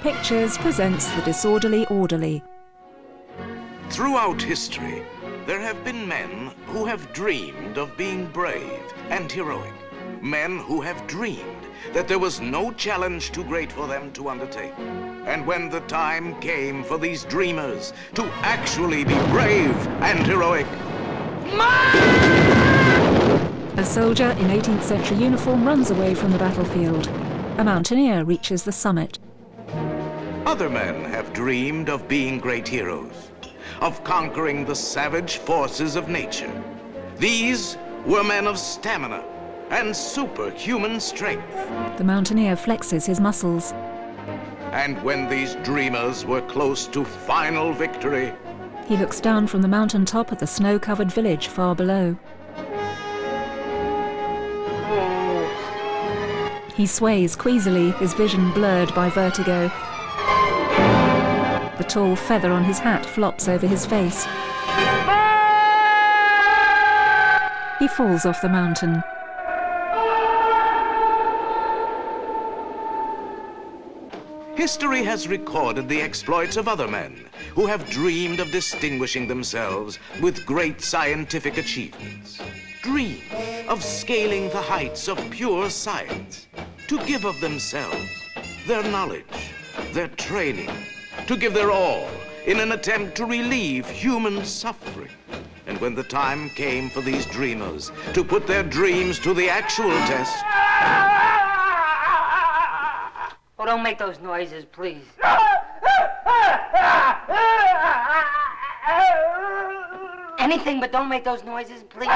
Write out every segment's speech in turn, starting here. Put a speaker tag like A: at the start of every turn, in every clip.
A: Pictures presents The Disorderly Orderly.
B: Throughout history, there have been men who have dreamed of being brave and heroic. Men who have dreamed that there was no challenge too great for them to undertake. And when the time came for these dreamers to actually be brave and heroic,
A: A soldier in 18th century uniform runs away from the battlefield. A mountaineer reaches the summit.
B: other men have dreamed of being great heroes, of conquering the savage forces of nature. These were men of stamina and superhuman strength.
A: The mountaineer flexes his muscles.
B: And when these dreamers were close to final victory,
A: He looks down from the mountaintop at the snow-covered village far below. He sways queasily, his vision blurred by vertigo. The tall feather on his hat flops over his face. He falls off the mountain.
B: history has recorded the exploits of other men who have dreamed of distinguishing themselves with great scientific achievements. Dream of scaling the heights of pure science, to give of themselves, their knowledge, their training, to give their all in an attempt to relieve human suffering. And when the time came for these dreamers to put their dreams to the actual test,
C: Oh, don't make those noises, please. Anything but don't make those noises, please.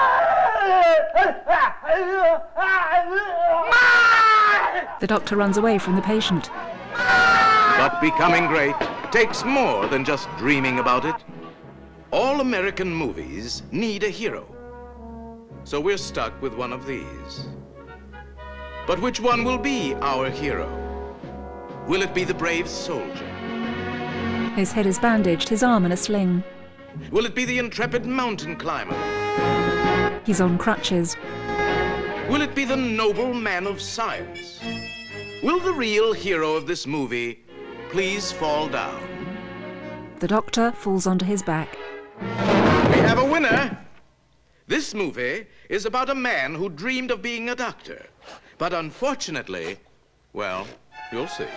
A: The doctor runs away from the patient.
B: but becoming great takes more than just dreaming about it. All American movies need a hero. So we're stuck with one of these. But which one will be our hero? Will it be the brave soldier?
A: His head is bandaged, his arm in a sling.
B: Will it be the intrepid mountain climber?
A: He's on crutches.
B: Will it be the noble man of science? Will the real hero of this movie please fall down?
A: The doctor falls onto his back.
B: We have a winner! This movie is about a man who dreamed of being a doctor. But unfortunately, well, you'll see.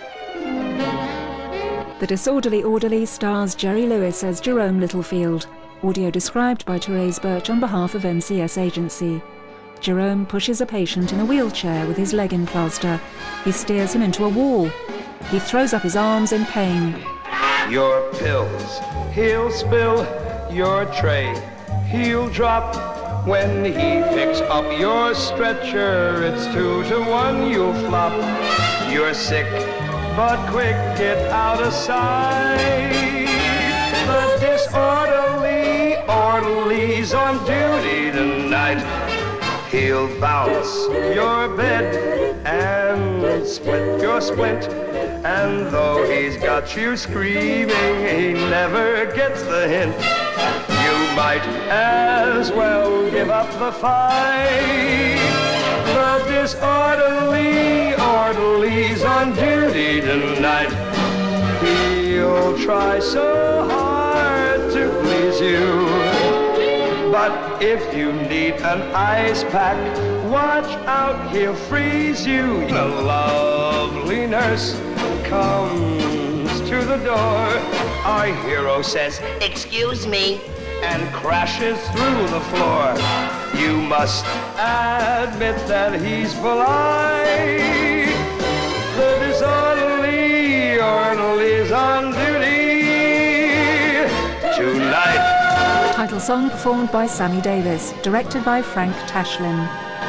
A: The Disorderly Orderly stars Jerry Lewis as Jerome Littlefield. Audio described by Therese Birch on behalf of MCS Agency. Jerome pushes a patient in a wheelchair with his leg in plaster. He steers him into a wall. He throws up his arms in pain.
D: Your pills, he'll spill. Your tray, he'll drop. When he picks up your stretcher, it's 2 to 1 you'll flop. You're sick, but quick, get out of sight. The disorderly orderly's on duty tonight. He'll bounce your bed and split your splint. And though he's got you screaming, he never gets the hint. You might as well give up the fight. The disorderly orderly's on duty tonight. He'll try so hard to please you. But if you need an ice pack, watch out, he'll freeze you. The lovely nurse comes to the door. Our hero says,
C: Excuse me.
D: and crashes through the floor. You must admit that he's polite. The disorderly orderly's on duty tonight.
A: Title song performed by Sammy Davis, directed by Frank Tashlin.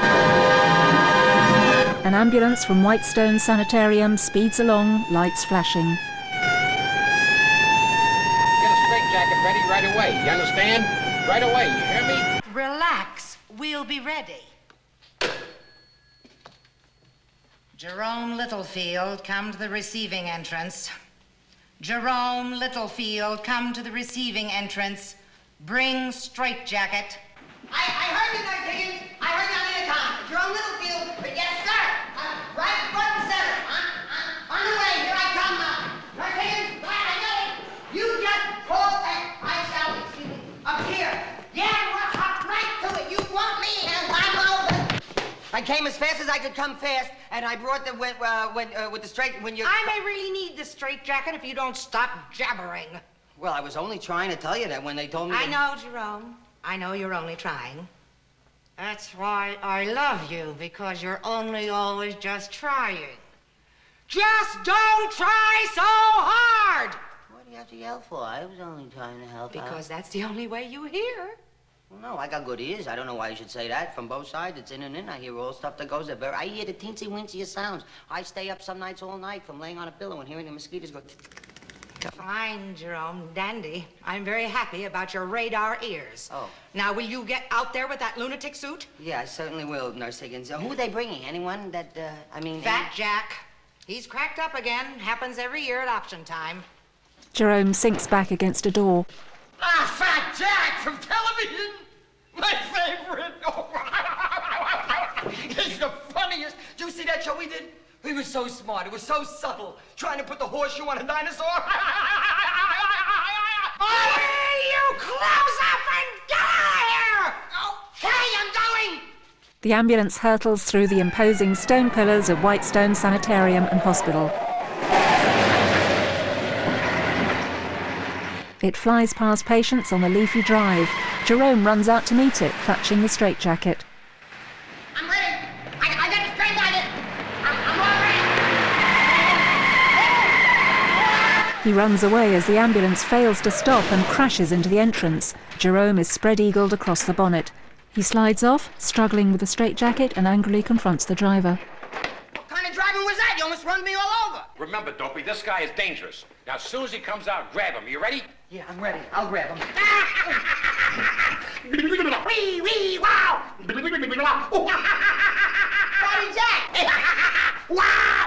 A: An ambulance from Whitestone Sanitarium speeds along, lights flashing.
E: Get a straitjacket ready right away, you understand? Right away, you hear me?
F: Relax, we'll be ready. Jerome Littlefield, come to the receiving entrance. Jerome Littlefield, come to the receiving entrance. Bring straitjacket.
G: I heard you, Nurse Higgins. I heard you on the intercom. Jerome Littlefield. Yes, sir. Right front and center. On the way. Here I come now.
C: came as fast as I could come fast, and I brought the with the straight when you.
F: I may really need the straitjacket if you don't stop jabbering.
C: Well, I was only trying to tell you that when they told me.
F: I know, Jerome. I know you're only trying. That's why I love you, because you're only always just trying. Just don't try so hard!
C: What do you have to yell for? I was only trying to help out.
F: Because that's the only way you hear.
C: Well, no, I got good ears. I don't know why you should say that. From both sides, it's in and in. I hear all stuff that goes there. I hear the teensy-wincy sounds. I stay up some nights all night from laying on a pillow and hearing the mosquitoes go...
F: Fine, Jerome. Dandy. I'm very happy about your radar ears.
C: Oh.
F: Now, will you get out there with that lunatic suit?
C: Yeah, I certainly will, Nurse Higgins. Who are they bringing? Anyone that,
F: Fat Jack. He's cracked up again. Happens every year at option time.
A: Jerome sinks back against a door.
D: Ah, Fat Jack from television! My favorite! He's the funniest. Did you see that show we did? He was so smart. It was so subtle. Trying to put the horseshoe on a dinosaur.
F: You close up and get out of here! Okay, I'm going!
A: The ambulance hurtles through the imposing stone pillars of Whitestone Sanitarium and Hospital. It flies past patients on the leafy drive. Jerome runs out to meet it, clutching the straitjacket.
G: I'm ready. I got the straitjacket. I'm all ready.
A: He runs away as the ambulance fails to stop and crashes into the entrance. Jerome is spread-eagled across the bonnet. He slides off, struggling with the straitjacket, and angrily confronts the driver.
C: What kind of driving was that? You almost run me all over.
E: Remember, Dopey, this guy is dangerous. Now, as soon as he comes out, grab him. You ready?
C: Yeah, I'm ready. I'll grab him.
G: Wee, wee, wow. Fatty Jack. Wow.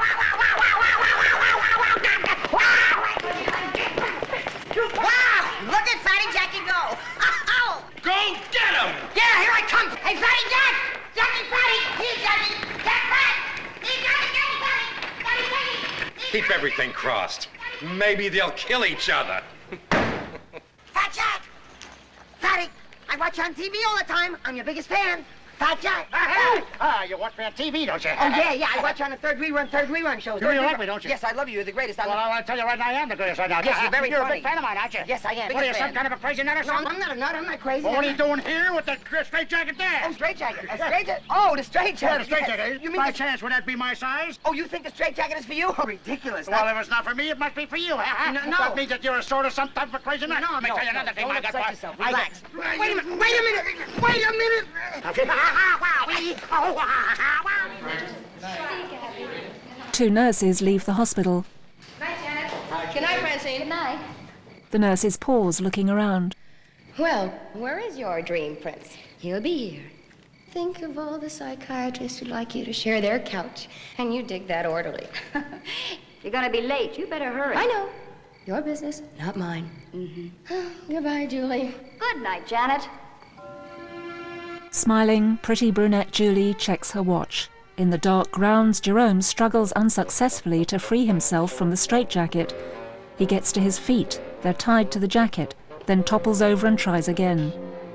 C: Wow! Look at Fatty Jackie go.
E: Go get him!
C: Yeah, here I come.
G: Hey, Fatty Jack. Jackie, Fatty. He's Jackie. Jack, Fatty. He's Jackie, Fatty. Fatty.
E: Keep everything crossed. Maybe they'll kill each other.
G: Fat Jack. Fatty, I watch you on TV all the time. I'm your biggest fan. Fat Jack.
H: You watch me on TV, don't you?
C: Oh, yeah, I watch you on the third rerun shows.
H: You really like me, don't you?
C: Yes, I love you. You're the greatest.
H: Well, I want to tell you right now, I am the greatest right now.
C: Yes, you're very
H: You're
C: funny.
H: a big fan of mine, aren't you?
C: Yes, I am.
H: What are you,
C: Biggest
H: some
C: fan.
H: kind of a crazy nut or
C: No,
H: something?
C: I'm not a nut. I'm not crazy.
H: Well, what are you doing here with the straitjacket there?
C: Oh, straitjacket. A straitjacket. Oh, the straitjacket.
H: Well, the straitjacket.
C: Yes. You mean
H: By
C: the...
H: chance, would that be my size?
C: Oh, you think the straitjacket is for you? Oh, ridiculous.
H: Well, if it's not for me, it must be for you.
C: No.
H: That means that you're a sort of some type of crazy nut. Let me tell you another thing.
C: Don't
H: I got
C: upset
H: one.
C: yourself.
H: I
C: Relax.
H: got-
C: Wait a minute. Wait a minute. Wait a minute.
A: Two nurses leave the hospital.
I: Night, Janet. Good night, Francine. Good night.
A: The nurses pause, looking around.
I: Well, where is your dream prince? He'll be here. Think of all the psychiatrists who'd like you to share their couch, and you dig that orderly.
J: You're gonna be late. You better hurry.
I: I know. Your business, not mine. Mm-hmm. Goodbye, Julie.
J: Good night, Janet.
A: Smiling, pretty brunette Julie checks her watch. In the dark grounds, Jerome struggles unsuccessfully to free himself from the straitjacket. He gets to his feet. They're tied to the jacket, then topples over and tries again.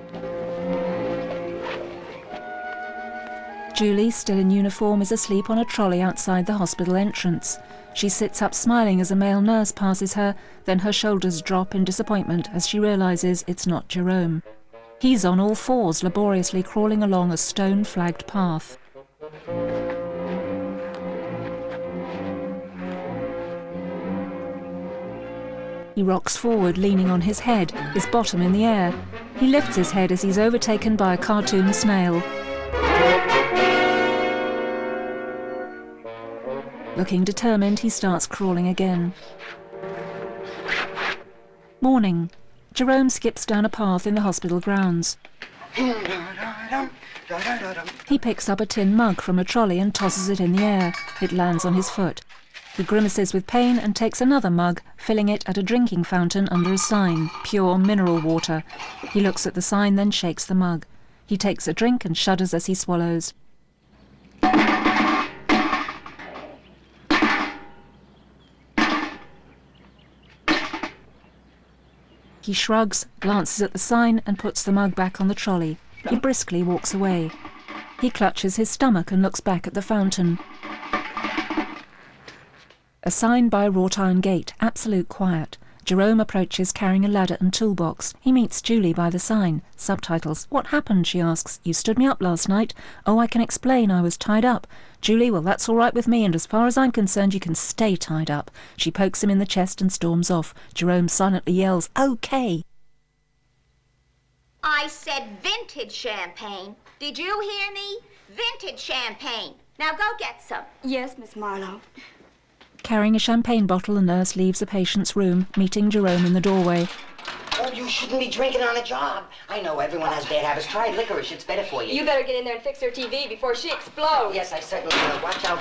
A: Julie, still in uniform, is asleep on a trolley outside the hospital entrance. She sits up smiling as a male nurse passes her, then her shoulders drop in disappointment as she realizes it's not Jerome. He's on all fours, laboriously crawling along a stone-flagged path. He rocks forward, leaning on his head, his bottom in the air. He lifts his head as he's overtaken by a cartoon snail. Looking determined, he starts crawling again. Morning. Jerome skips down a path in the hospital grounds. He picks up a tin mug from a trolley and tosses it in the air. It lands on his foot. He grimaces with pain and takes another mug, filling it at a drinking fountain under a sign, pure mineral water. He looks at the sign, then shakes the mug. He takes a drink and shudders as he swallows. He shrugs, glances at the sign and puts the mug back on the trolley. He briskly walks away. He clutches his stomach and looks back at the fountain. A sign by a wrought iron gate, absolute quiet. Jerome approaches carrying a ladder and toolbox. He meets Julie by the sign. Subtitles. What happened, she asks. You stood me up last night. Oh, I can explain. I was tied up. Julie, well, that's all right with me, and as far as I'm concerned, you can stay tied up. She pokes him in the chest and storms off. Jerome silently yells, "Okay."
J: I said vintage champagne. Did you hear me? Vintage champagne. Now go get some.
K: Yes, Miss Marlowe.
A: Carrying a champagne bottle, a nurse leaves the patient's room, meeting Jerome in the doorway.
C: Oh, you shouldn't be drinking on the job. I know everyone has bad habits. Try licorice. It's better for you.
K: You better get in there and fix her TV before she explodes.
C: Yes, I certainly will. Watch out.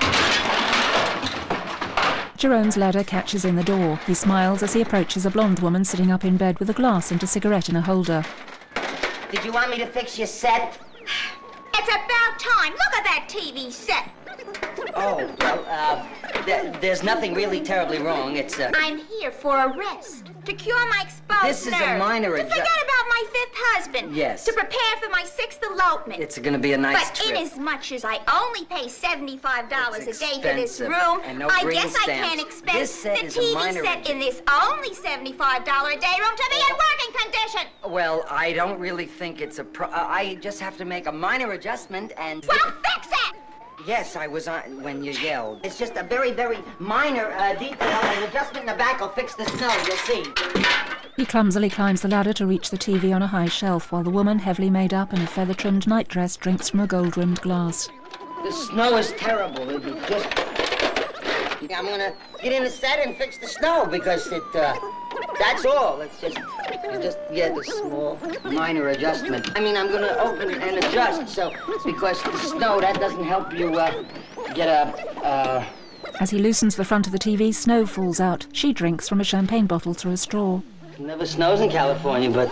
A: Jerome's ladder catches in the door. He smiles as he approaches a blonde woman sitting up in bed with a glass and a cigarette in a holder.
C: Did you want me to fix your set?
J: It's about time. Look at that TV set.
C: Oh, well, there's nothing really terribly wrong. It's,
J: I'm here for a rest. To cure my exposed
C: This is
J: nerves.
C: a minor
J: To forget about my 5th husband.
C: Yes.
J: To prepare for my 6th elopement.
C: It's gonna be a nice
J: but
C: trip.
J: inasmuch as I only pay $75 a day for this
C: expensive,
J: room,
C: and no
J: I
C: green
J: guess I
C: stamps.
J: can't expect
C: This set
J: the
C: is a
J: TV
C: minor
J: set in this only $75 a day room to be in working condition.
C: Well, I don't really think it's a I just have to make a minor adjustment and...
J: Well, fix it!
C: Yes, I was on when you yelled. It's just a very, very minor detail. An adjustment in the back will fix the snow, you'll see.
A: He clumsily climbs the ladder to reach the TV on a high shelf, while the woman, heavily made up in a feather-trimmed nightdress, drinks from a gold-rimmed glass.
C: The snow is terrible. It just... I'm gonna get in the set and fix the snow because that's all. It's just a small, minor adjustment. I mean, I'm gonna open and adjust, so because the snow, that doesn't help you get a...
A: As he loosens the front of the TV, snow falls out. She drinks from a champagne bottle through a straw.
C: It never snows in California, but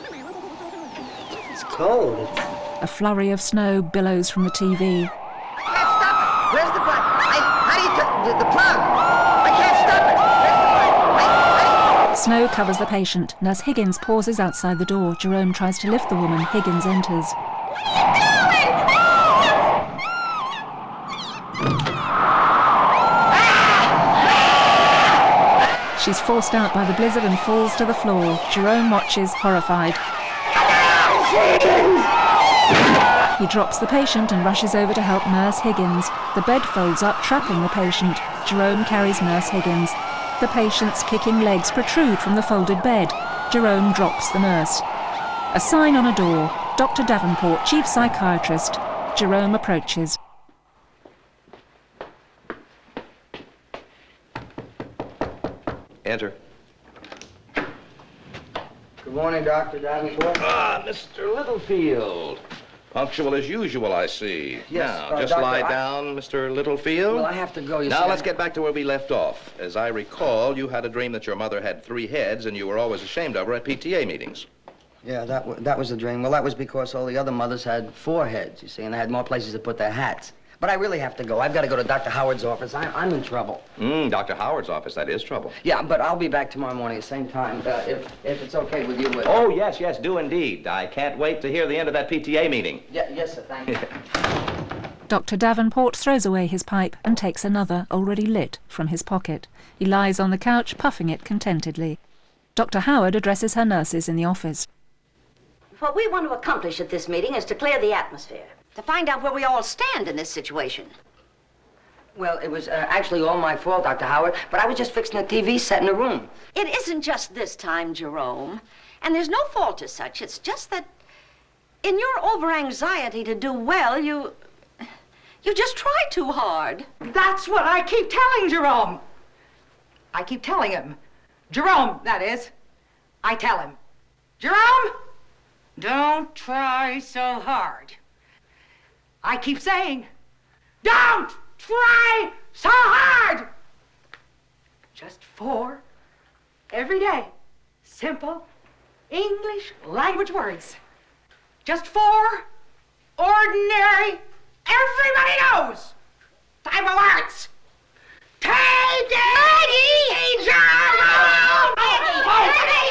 C: it's cold.
A: A flurry of snow billows from the TV.
G: I can't stop it. Where's the plug? How do you turn the plug? I can't stop it. Where's the plug?
A: Snow covers the patient. Nurse Higgins pauses outside the door. Jerome tries to lift the woman. Higgins enters.
J: What are you doing?
A: She's forced out by the blizzard and falls to the floor. Jerome watches, horrified. He drops the patient and rushes over to help Nurse Higgins. The bed folds up, trapping the patient. Jerome carries Nurse Higgins. The patient's kicking legs protrude from the folded bed. Jerome drops the nurse. A sign on a door. Dr. Davenport, chief psychiatrist. Jerome approaches.
L: Enter.
C: Good morning, Dr. Davenport.
L: Ah, Mr. Littlefield. Punctual as usual, I see.
C: Yes,
L: Now, just
C: Doctor,
L: lie down, Mr. Littlefield.
C: Well, I have to go, you see.
L: Now, let's get back to where we left off. As I recall, you had a dream that your mother had 3 heads, and you were always ashamed of her at PTA meetings.
C: Yeah, that was the dream. Well, that was because all the other mothers had 4 heads, you see, and they had more places to put their hats. But I really have to go. I've got to go to Dr. Howard's office. I'm in trouble.
L: Dr. Howard's office, that is trouble.
C: Yeah, but I'll be back tomorrow morning at the same time, if it's okay with you.
L: Oh, yes, do indeed. I can't wait to hear the end of that PTA meeting.
C: Yeah, yes, sir, thank you.
A: Dr. Davenport throws away his pipe and takes another, already lit, from his pocket. He lies on the couch, puffing it contentedly. Dr. Howard addresses her nurses in the office.
M: What we want to accomplish at this meeting is to clear the atmosphere, to find out where we all stand in this situation.
C: Well, it was actually all my fault, Dr. Howard, but I was just fixing the TV set in the room.
M: It isn't just this time, Jerome, and there's no fault as such. It's just that in your over-anxiety to do well, you just try too hard.
F: That's what I keep telling Jerome. I keep telling him. Jerome, that is. I tell him. Jerome, don't try so hard. I keep saying, don't try so hard. Just 4 every day, simple English language words. Just 4 ordinary, everybody knows type of words. Take it easy, Jerome!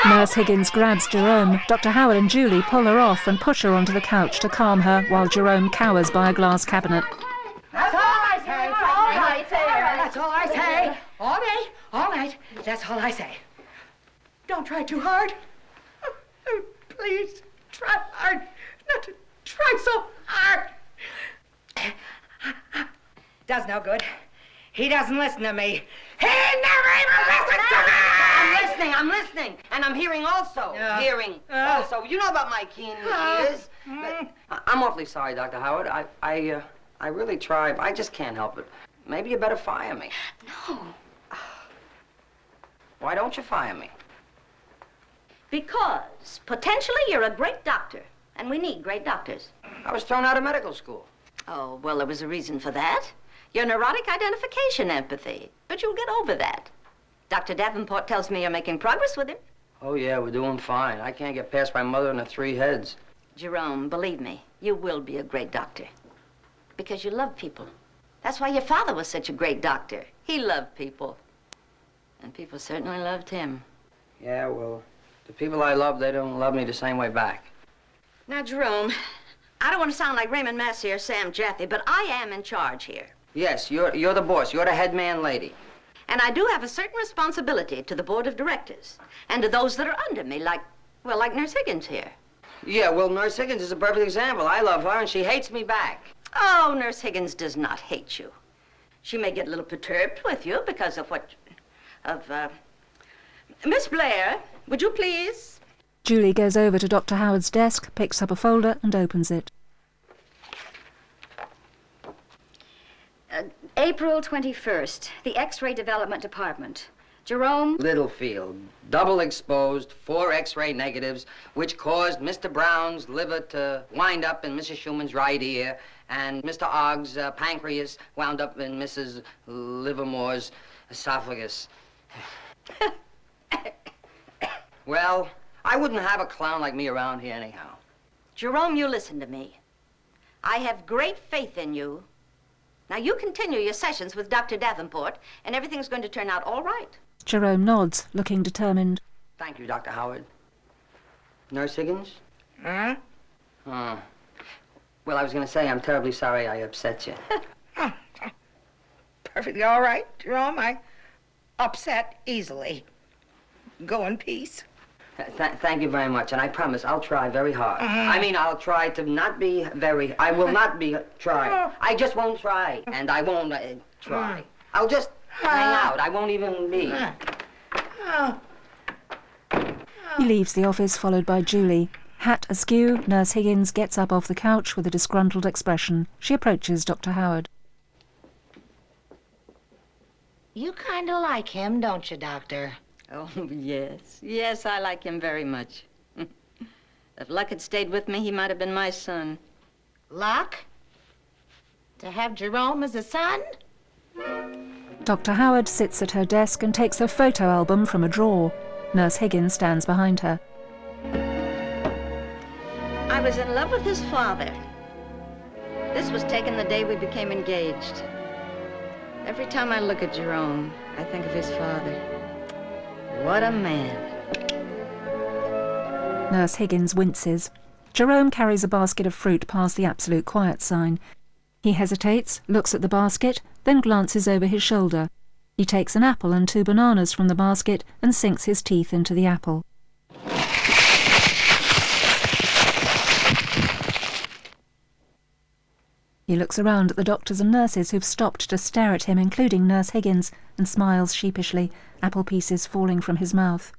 A: Nurse Higgins grabs Jerome. Dr. Howard and Julie pull her off and push her onto the couch to calm her while Jerome cowers by a glass cabinet.
F: That's all I say. All right, that's all I say. All right. That's all I say. Don't try too hard. Please, try hard. Not to try so hard. Does no good. He doesn't listen to me. He never even listens to me!
G: I'm listening. And I'm hearing also. Also. You know about my keen ears. I'm awfully sorry, Dr. Howard. I really try, but I just can't help it. Maybe you better fire me.
M: No.
G: Why don't you fire me?
M: Because potentially you're a great doctor, and we need great doctors.
G: I was thrown out of medical school.
M: Oh, well, there was a reason for that. Your neurotic identification empathy. But you'll get over that. Dr. Davenport tells me you're making progress with him.
G: Oh, yeah, we're doing fine. I can't get past my mother and the three heads.
M: Jerome, believe me, you will be a great doctor. Because you love people. That's why your father was such a great doctor. He loved people. And people certainly loved him.
G: Yeah, well, the people I love, they don't love me the same way back.
M: Now, Jerome, I don't want to sound like Raymond Massey or Sam Jaffe, but I am in charge here.
G: Yes, you're the boss. You're the head man lady.
M: And I do have a certain responsibility to the board of directors and to those that are under me, like Nurse Higgins here.
G: Yeah, well, Nurse Higgins is a perfect example. I love her, and she hates me back.
M: Oh, Nurse Higgins does not hate you. She may get a little perturbed with you because of Miss Blair, would you please?
A: Julie goes over to Dr. Howard's desk, picks up a folder and opens it.
N: April 21st, the X-ray Development Department. Jerome
G: Littlefield, double exposed, 4 X-ray negatives, which caused Mr. Brown's liver to wind up in Mrs. Schumann's right ear, and Mr. Ogg's pancreas wound up in Mrs. Livermore's esophagus. Well, I wouldn't have a clown like me around here anyhow.
M: Jerome, you listen to me. I have great faith in you. Now, you continue your sessions with Dr. Davenport, and everything's going to turn out all right.
A: Jerome nods, looking determined.
G: Thank you, Dr. Howard. Nurse Higgins?
F: Huh?
G: Oh. Well, I was going to say, I'm terribly sorry I upset you.
F: Perfectly all right, Jerome. I upset easily. Go in peace.
G: Thank you very much, and I promise I'll try very hard. I mean, I'll try to not be very... I will not be trying. I just won't try, and I won't try. I'll just hang out. I won't even be.
A: He leaves the office, followed by Julie. Hat askew, Nurse Higgins gets up off the couch with a disgruntled expression. She approaches Dr. Howard.
F: You kind of like him, don't you, Doctor?
M: Oh, yes. Yes, I like him very much. If Luck had stayed with me, he might have been my son.
F: Luck? To have Jerome as a son?
A: Dr. Howard sits at her desk and takes her photo album from a drawer. Nurse Higgins stands behind her.
M: I was in love with his father. This was taken the day we became engaged. Every time I look at Jerome, I think of his father. What a man.
A: Nurse Higgins winces. Jerome carries a basket of fruit past the absolute quiet sign. He hesitates, looks at the basket, then glances over his shoulder. He takes an apple and 2 bananas from the basket and sinks his teeth into the apple. He looks around at the doctors and nurses who've stopped to stare at him, including Nurse Higgins, and smiles sheepishly, apple pieces falling from his mouth.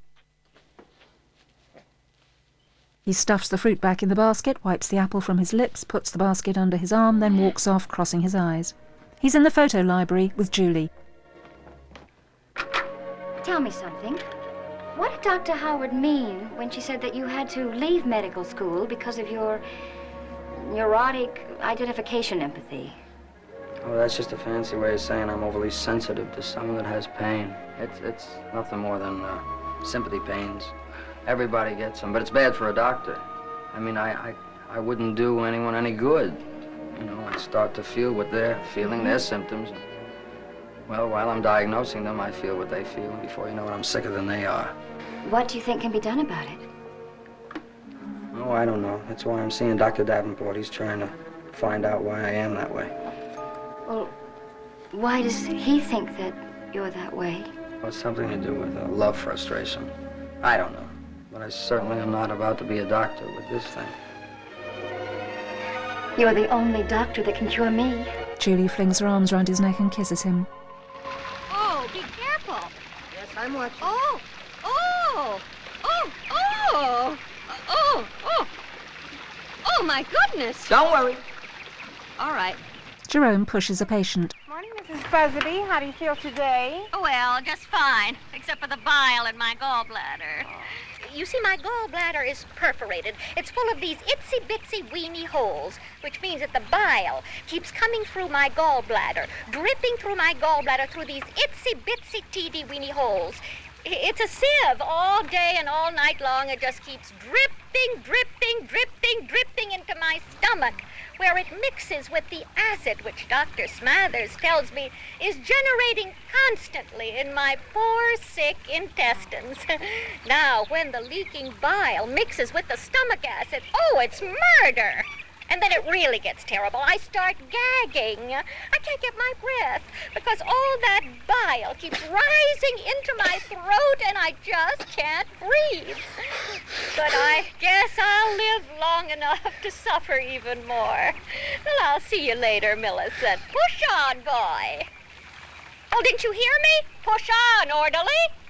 A: He stuffs the fruit back in the basket, wipes the apple from his lips, puts the basket under his arm, then walks off, crossing his eyes. He's in the photo library with Julie.
N: Tell me something. What did Dr. Howard mean when she said that you had to leave medical school because of your neurotic identification empathy?
G: Oh, that's just a fancy way of saying I'm overly sensitive to someone that has pain. It's nothing more than sympathy pains. Everybody gets them, but it's bad for a doctor. I mean, I wouldn't do anyone any good. You know, I start to feel what they're feeling, their symptoms. Well, while I'm diagnosing them, I feel what they feel, and before you know it, I'm sicker than they are.
N: What do you think can be done about it?
G: Oh, I don't know. That's why I'm seeing Dr. Davenport. He's trying to find out why I am that way.
N: Well, why does he think that you're that way?
G: Well, it's something to do with love frustration. I don't know. But I certainly am not about to be a doctor with this thing.
N: You're the only doctor that can cure me.
A: Julie flings her arms round his neck and kisses him.
J: Oh, be careful.
C: Yes, I'm watching.
J: Oh, oh, oh, oh, oh, oh. Oh, my goodness.
C: Don't worry.
J: All right.
A: Jerome pushes a patient.
O: Morning, Mrs. Fuzzy. How do you feel today?
J: Oh, well, just fine, except for the bile in my gallbladder. You see, my gallbladder is perforated. It's full of these itsy-bitsy weeny holes, which means that the bile keeps coming through my gallbladder, dripping through my gallbladder through these itsy-bitsy teeny-weeny holes. It's a sieve all day and all night long. It just keeps dripping, dripping, dripping, dripping into my stomach, where it mixes with the acid, which Dr. Smathers tells me is generating constantly in my poor, sick intestines. Now, when the leaking bile mixes with the stomach acid, oh, it's murder! And then it really gets terrible. I start gagging. I can't get my breath because all that bile keeps rising into my throat and I just can't breathe. But I guess I'll live long enough to suffer even more. Well, I'll see you later, Millicent. Push on, boy. Oh, didn't you hear me? Push on, orderly.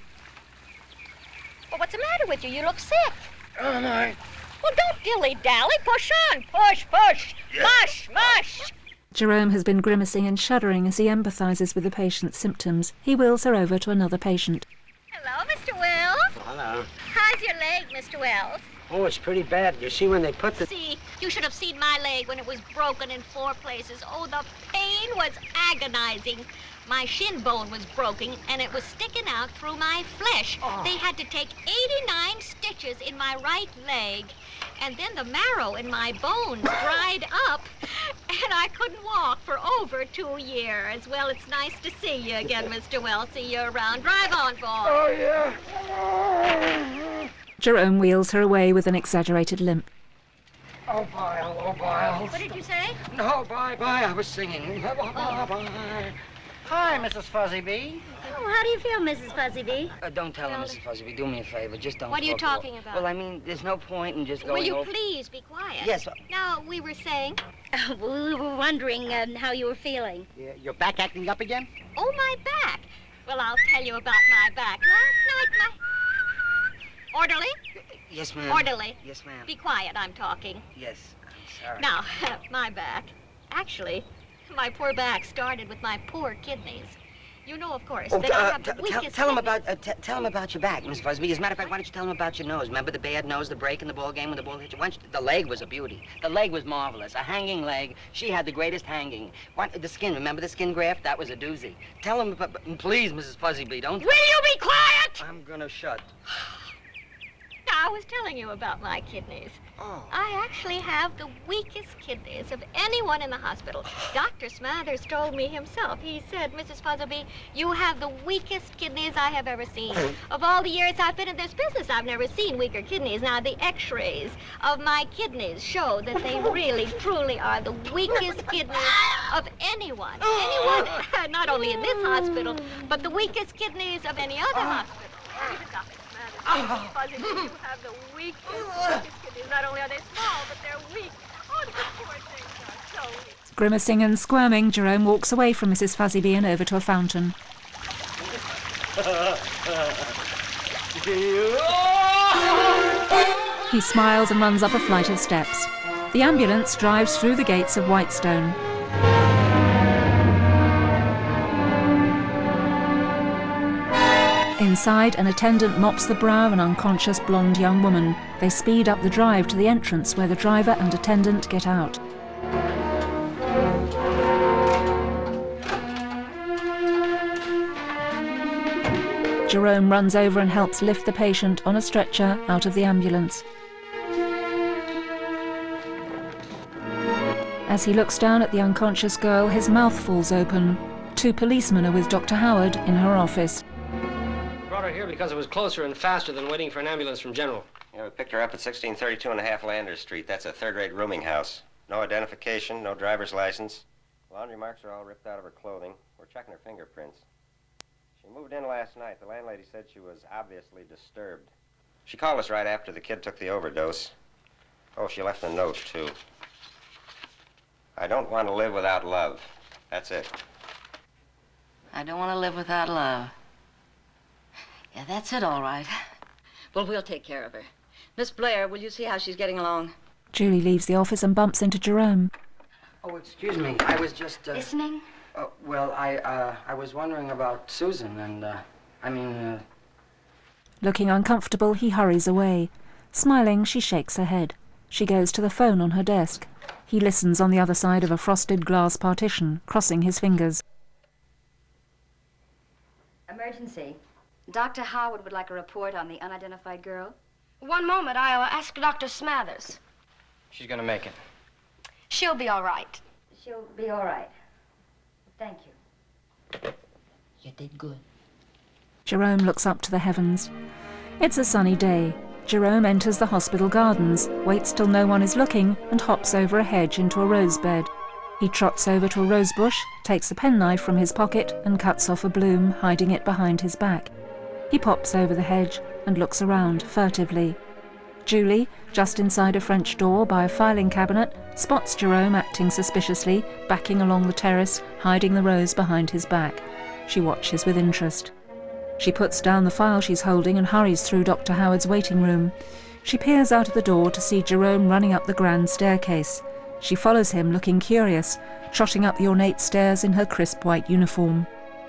J: Well, what's the matter with you? You look sick.
C: Oh, no.
J: Well, don't dilly-dally. Push on. Push, push. Yeah. Mush, mush.
A: Jerome has been grimacing and shuddering as he empathizes with the patient's symptoms. He wheels her over to another patient.
J: Hello, Mr. Wells.
C: Hello.
J: How's your leg, Mr. Wells?
C: Oh, it's pretty bad. You see when they put the...
J: See, you should have seen my leg when it was broken in 4 places. Oh, the pain was agonizing. My shin bone was broken, and it was sticking out through my flesh. Oh. They had to take 89 stitches in my right leg, and then the marrow in my bones dried up, and I couldn't walk for over 2 years. Well, it's nice to see you again, Mr. Wells. See you around. Drive on, boy.
C: Oh, yeah.
A: Jerome wheels her away with an exaggerated limp.
C: Oh, bile, oh, bile.
J: What did you say?
C: No, bye-bye. I was singing. Bye-bye. Hi, Mrs. Fuzzybee.
J: Oh, how do you feel, Mrs. Fuzzybee?
G: Don't tell her, Mrs. Fuzzybee. Do me a favor. Just don't.
J: What are you talking about?
G: Well, I mean, there's no point in just going
J: Will you
G: over...
J: please be quiet?
G: Yes.
J: Now, we were saying... we were wondering how you were feeling.
C: Yeah, your back acting up again?
J: Oh, my back. Well, I'll tell you about my back. Last night, my... Orderly?
G: Yes, ma'am.
J: Orderly.
G: Yes, ma'am.
J: Be quiet, I'm talking.
G: Yes, I'm sorry.
J: Now, my back. Actually, my poor back started with my poor kidneys. You know, of course, that I have the weakest
G: tell him about your back, Miss Fuzzybee. As a matter of fact, why don't you tell him about your nose? Remember the bad nose, the break in the ball game when the ball hit you? The leg was a beauty. The leg was marvelous. A hanging leg. She had the greatest hanging. The skin, remember the skin graft? That was a doozy. Tell him, please, Mrs. Fuzzybee, don't...
J: Will you be quiet?
G: I'm gonna shut.
J: Now, I was telling you about my kidneys.
G: Oh.
J: I actually have the weakest kidneys of anyone in the hospital. Dr. Smathers told me himself. He said, Mrs. Fuzzybee, you have the weakest kidneys I have ever seen. Of all the years I've been in this business, I've never seen weaker kidneys. Now, the x-rays of my kidneys show that they really, truly are the weakest kidneys of anyone. Anyone, not only in this hospital, but the weakest kidneys of any other hospital. Even Dr. Smathers, Fuzzybee, you have the weakest kidneys. Not only are they small, but they're weak. Oh, the poor things are so weak.
A: Grimacing and squirming, Jerome walks away from Mrs. Fuzzybee and over to a fountain. He smiles and runs up a flight of steps. The ambulance drives through the gates of Whitestone. Inside, an attendant mops the brow of an unconscious blonde young woman. They speed up the drive to the entrance where the driver and attendant get out. Jerome runs over and helps lift the patient on a stretcher out of the ambulance. As he looks down at the unconscious girl, his mouth falls open. 2 policemen are with Dr. Howard in her office.
P: Brought her here because it was closer and faster than waiting for an ambulance from General.
Q: Yeah, we picked her up at 1632 and a half Landers Street. That's a third-rate rooming house. No identification, no driver's license. Laundry marks are all ripped out of her clothing. We're checking her fingerprints. She moved in last night. The landlady said she was obviously disturbed. She called us right after the kid took the overdose. Oh, she left a note, too. I don't want to live without love. That's it.
M: I don't want to live without love. Yeah, that's it, all right. Well, we'll take care of her. Miss Blair, will you see how she's getting along?
A: Julie leaves the office and bumps into Jerome.
G: Oh, excuse me. I was just,
N: Listening?
G: Well, I was wondering about Susan and,
A: Looking uncomfortable, he hurries away. Smiling, she shakes her head. She goes to the phone on her desk. He listens on the other side of a frosted glass partition, crossing his fingers.
N: Emergency. Dr. Howard would like a report on the unidentified girl.
K: One moment, I'll ask Dr. Smathers.
P: She's gonna make it.
K: She'll be all right.
N: She'll be all right. Thank you.
M: You did good.
A: Jerome looks up to the heavens. It's a sunny day. Jerome enters the hospital gardens, waits till no one is looking, and hops over a hedge into a rose bed. He trots over to a rose bush, takes a penknife from his pocket, and cuts off a bloom, hiding it behind his back. He pops over the hedge and looks around furtively. Julie, just inside a French door by a filing cabinet, spots Jerome acting suspiciously, backing along the terrace, hiding the rose behind his back. She watches with interest. She puts down the file she's holding and hurries through Dr. Howard's waiting room. She peers out of the door to see Jerome running up the grand staircase. She follows him, looking curious, trotting up the ornate stairs in her crisp white uniform.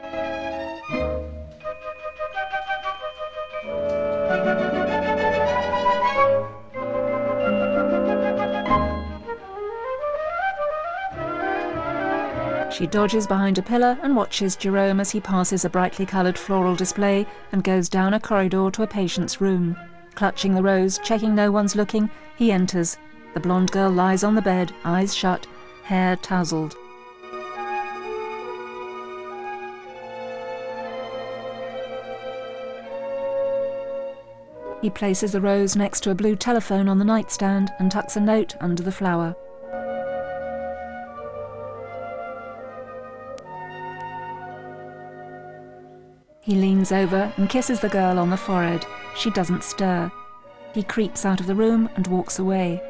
A: She dodges behind a pillar and watches Jerome as he passes a brightly coloured floral display and goes down a corridor to a patient's room. Clutching the rose, checking no one's looking, he enters. The blonde girl lies on the bed, eyes shut, hair tousled. He places the rose next to a blue telephone on the nightstand and tucks a note under the flower. He leans over and kisses the girl on the forehead. She doesn't stir. He creeps out of the room and walks away.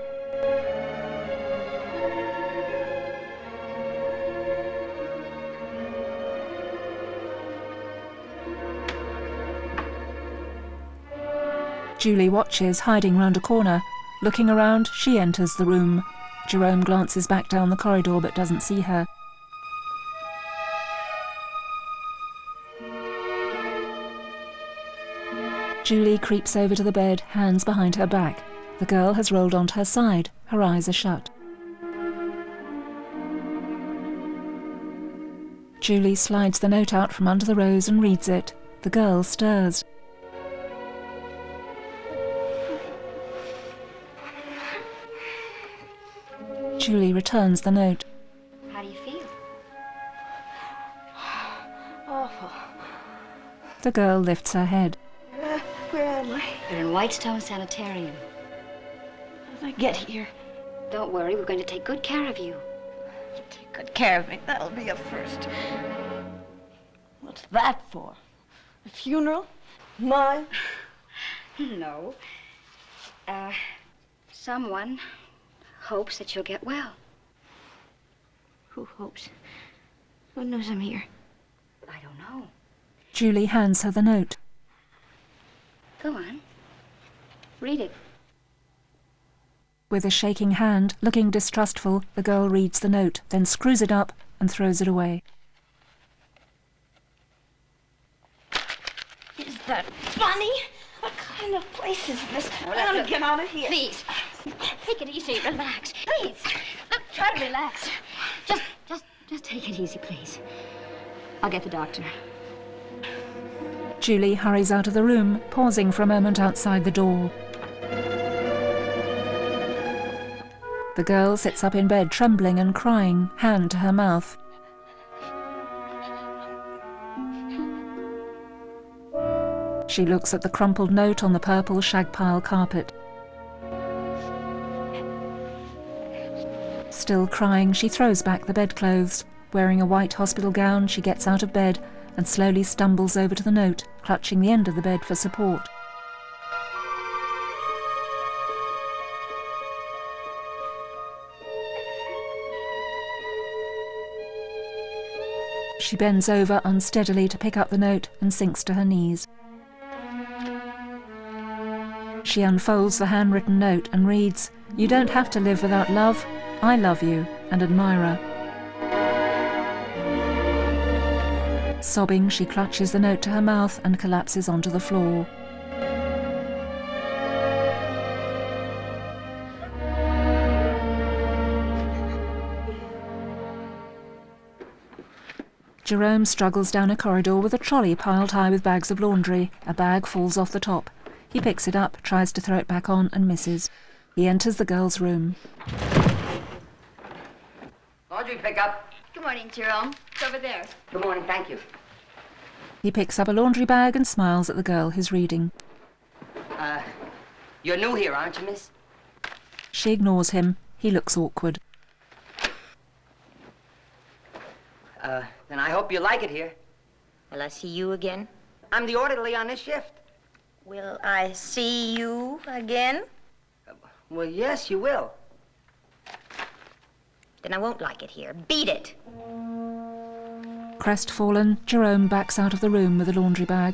A: Julie watches, hiding round a corner. Looking around, she enters the room. Jerome glances back down the corridor but doesn't see her. Julie creeps over to the bed, hands behind her back. The girl has rolled onto her side. Her eyes are shut. Julie slides the note out from under the rose and reads it. The girl stirs. Julie returns the note.
N: How do you feel?
K: Awful.
A: The girl lifts her head.
K: Where am I?
N: You're in Whitestone Sanitarium.
K: How did I get here?
N: Don't worry, we're going to take good care of you.
K: Take good care of me. That'll be a first. What's that for? A funeral? Mine?
N: No. Someone hopes that you'll get well.
K: Who hopes? Who knows I'm here?
N: I don't know.
A: Julie hands her the note.
N: Go on. Read it.
A: With a shaking hand, looking distrustful, the girl reads the note, then screws it up and throws it away.
K: Is that funny? What kind of place is this? I want to get out of here.
N: Please. Take it easy. Relax. Please. Look, try to relax. Just take it easy, please. I'll get the doctor.
A: Julie hurries out of the room, pausing for a moment outside the door. The girl sits up in bed, trembling and crying, hand to her mouth. She looks at the crumpled note on the purple shag pile carpet. Still crying, she throws back the bedclothes. Wearing a white hospital gown, she gets out of bed and slowly stumbles over to the note, clutching the end of the bed for support. She bends over unsteadily to pick up the note and sinks to her knees. She unfolds the handwritten note and reads, "You don't have to live without love. I love you and Admira." Sobbing, she clutches the note to her mouth and collapses onto the floor. Jerome struggles down a corridor with a trolley piled high with bags of laundry. A bag falls off the top. He picks it up, tries to throw it back on, and misses. He enters the girl's room.
G: Laundry pickup.
I: Good morning, Jerome. It's over there.
G: Good morning, thank you.
A: He picks up a laundry bag and smiles at the girl he's reading.
G: You're new here, aren't you, miss?
A: She ignores him. He looks awkward.
G: Then I hope you like it here.
F: Will I see you again?
G: I'm the orderly on this shift.
F: Will I see you again?
G: Well, yes, you will.
F: Then I won't like it here. Beat it!
A: Crestfallen, Jerome backs out of the room with the laundry bag.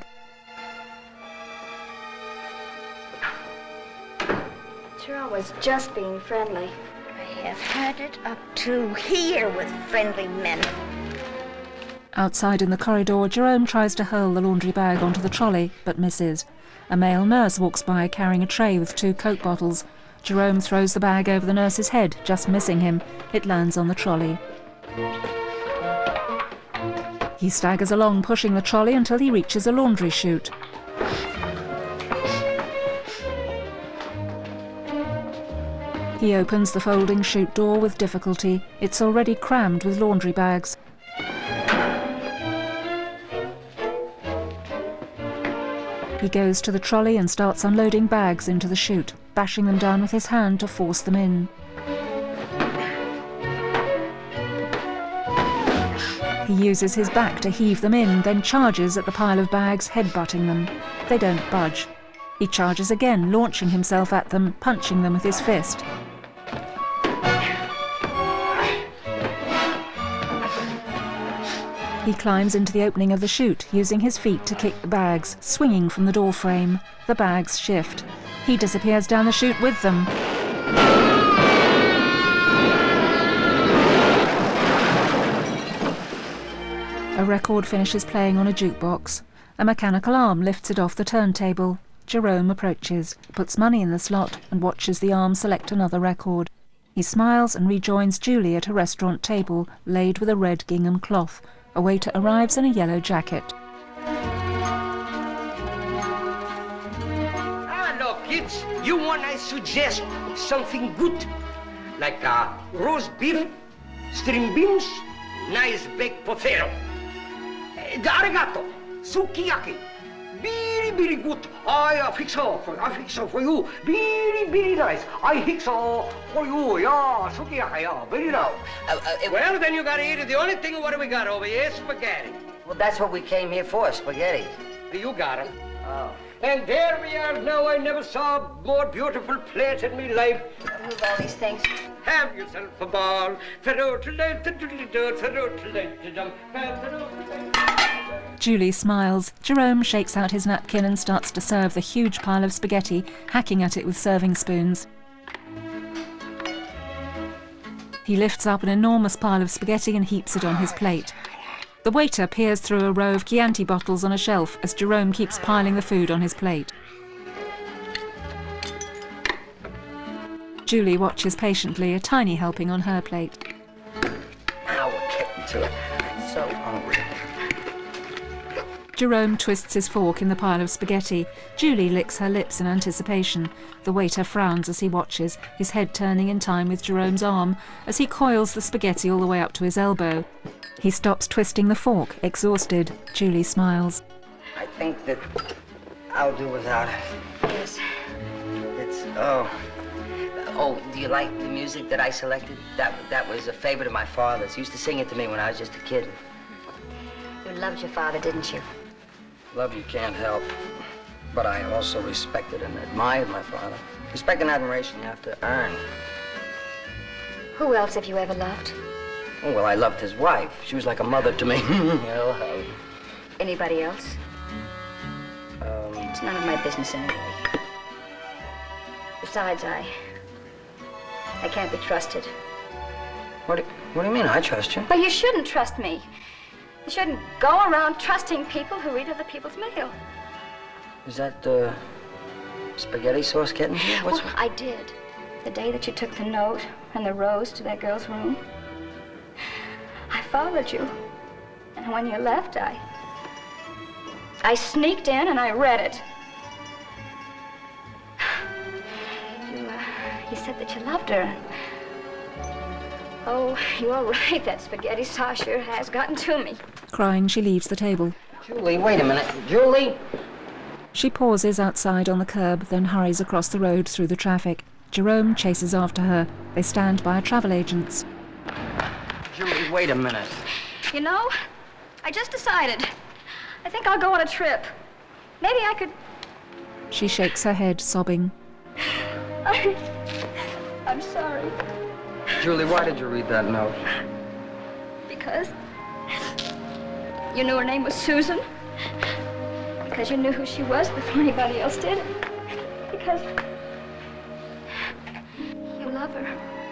N: Jerome was just being friendly.
F: I have had it up to here with friendly men.
A: Outside in the corridor, Jerome tries to hurl the laundry bag onto the trolley, but misses. A male nurse walks by carrying a tray with 2 Coke bottles. Jerome throws the bag over the nurse's head, just missing him. It lands on the trolley. He staggers along, pushing the trolley until he reaches a laundry chute. He opens the folding chute door with difficulty. It's already crammed with laundry bags. He goes to the trolley and starts unloading bags into the chute, bashing them down with his hand to force them in. He uses his back to heave them in, then charges at the pile of bags, headbutting them. They don't budge. He charges again, launching himself at them, punching them with his fist. He climbs into the opening of the chute, using his feet to kick the bags, swinging from the door frame. The bags shift. He disappears down the chute with them. A record finishes playing on a jukebox. A mechanical arm lifts it off the turntable. Jerome approaches, puts money in the slot, and watches the arm select another record. He smiles and rejoins Julie at a restaurant table laid with a red gingham cloth. A waiter arrives in a yellow jacket.
R: Hello, kids. You want I suggest something good? Like roast beef, string beans, nice baked potato. Arigato, sukiyaki. Very, very good. I fix it for you. Very, very nice. I fix it for you. Yeah, sukiyaki, yeah, very nice. Well, then you gotta eat it. The only thing what do we got over here is spaghetti.
G: Well, that's what we came here for, spaghetti.
R: You got it.
G: Oh.
R: And there we are now. I never saw a more beautiful place in my life.
I: Move all these things.
R: Have yourself a ball.
A: Julie smiles. Jerome shakes out his napkin and starts to serve the huge pile of spaghetti, hacking at it with serving spoons. He lifts up an enormous pile of spaghetti and heaps it on his plate. The waiter peers through a row of Chianti bottles on a shelf as Jerome keeps piling the food on his plate. Julie watches patiently, a tiny helping on her plate.
R: Now we're getting to it. I'm so hungry.
A: Jerome twists his fork in the pile of spaghetti. Julie licks her lips in anticipation. The waiter frowns as he watches, his head turning in time with Jerome's arm as he coils the spaghetti all the way up to his elbow. He stops twisting the fork, exhausted. Julie smiles.
R: I think that
G: I'll do without it.
N: Yes.
G: Oh, do you like the music that I selected? That was a favorite of my father's. He used to sing it to me when I was just a kid.
N: You loved your father, didn't you?
G: Love you can't help. But I also respected and admired my father. Respect and admiration you have to earn.
N: Who else have you ever loved?
G: Oh, well, I loved his wife. She was like a mother to me.
N: Anybody else? It's none of my business anyway. Besides, I can't be trusted.
G: What do you mean, I trust you?
N: Well, you shouldn't trust me. You shouldn't go around trusting people who read other people's mail.
G: Is that, spaghetti sauce getting here?
N: Well, I did. The day that you took the note and the rose to that girl's room, I followed you. And when you left, I sneaked in and I read it. You said that you loved her. Oh, you're right. That spaghetti sauce sure has gotten to me.
A: Crying, she leaves the table.
G: Julie, wait a minute. Julie!
A: She pauses outside on the curb, then hurries across the road through the traffic. Jerome chases after her. They stand by a travel agent's.
G: Julie, wait a minute.
N: You know, I just decided. I think I'll go on a trip. Maybe I could...
A: She shakes her head, sobbing.
N: I'm sorry.
G: Julie, why did you read that note?
N: Because you knew her name was Susan. Because you knew who she was before anybody else did. Because you love her.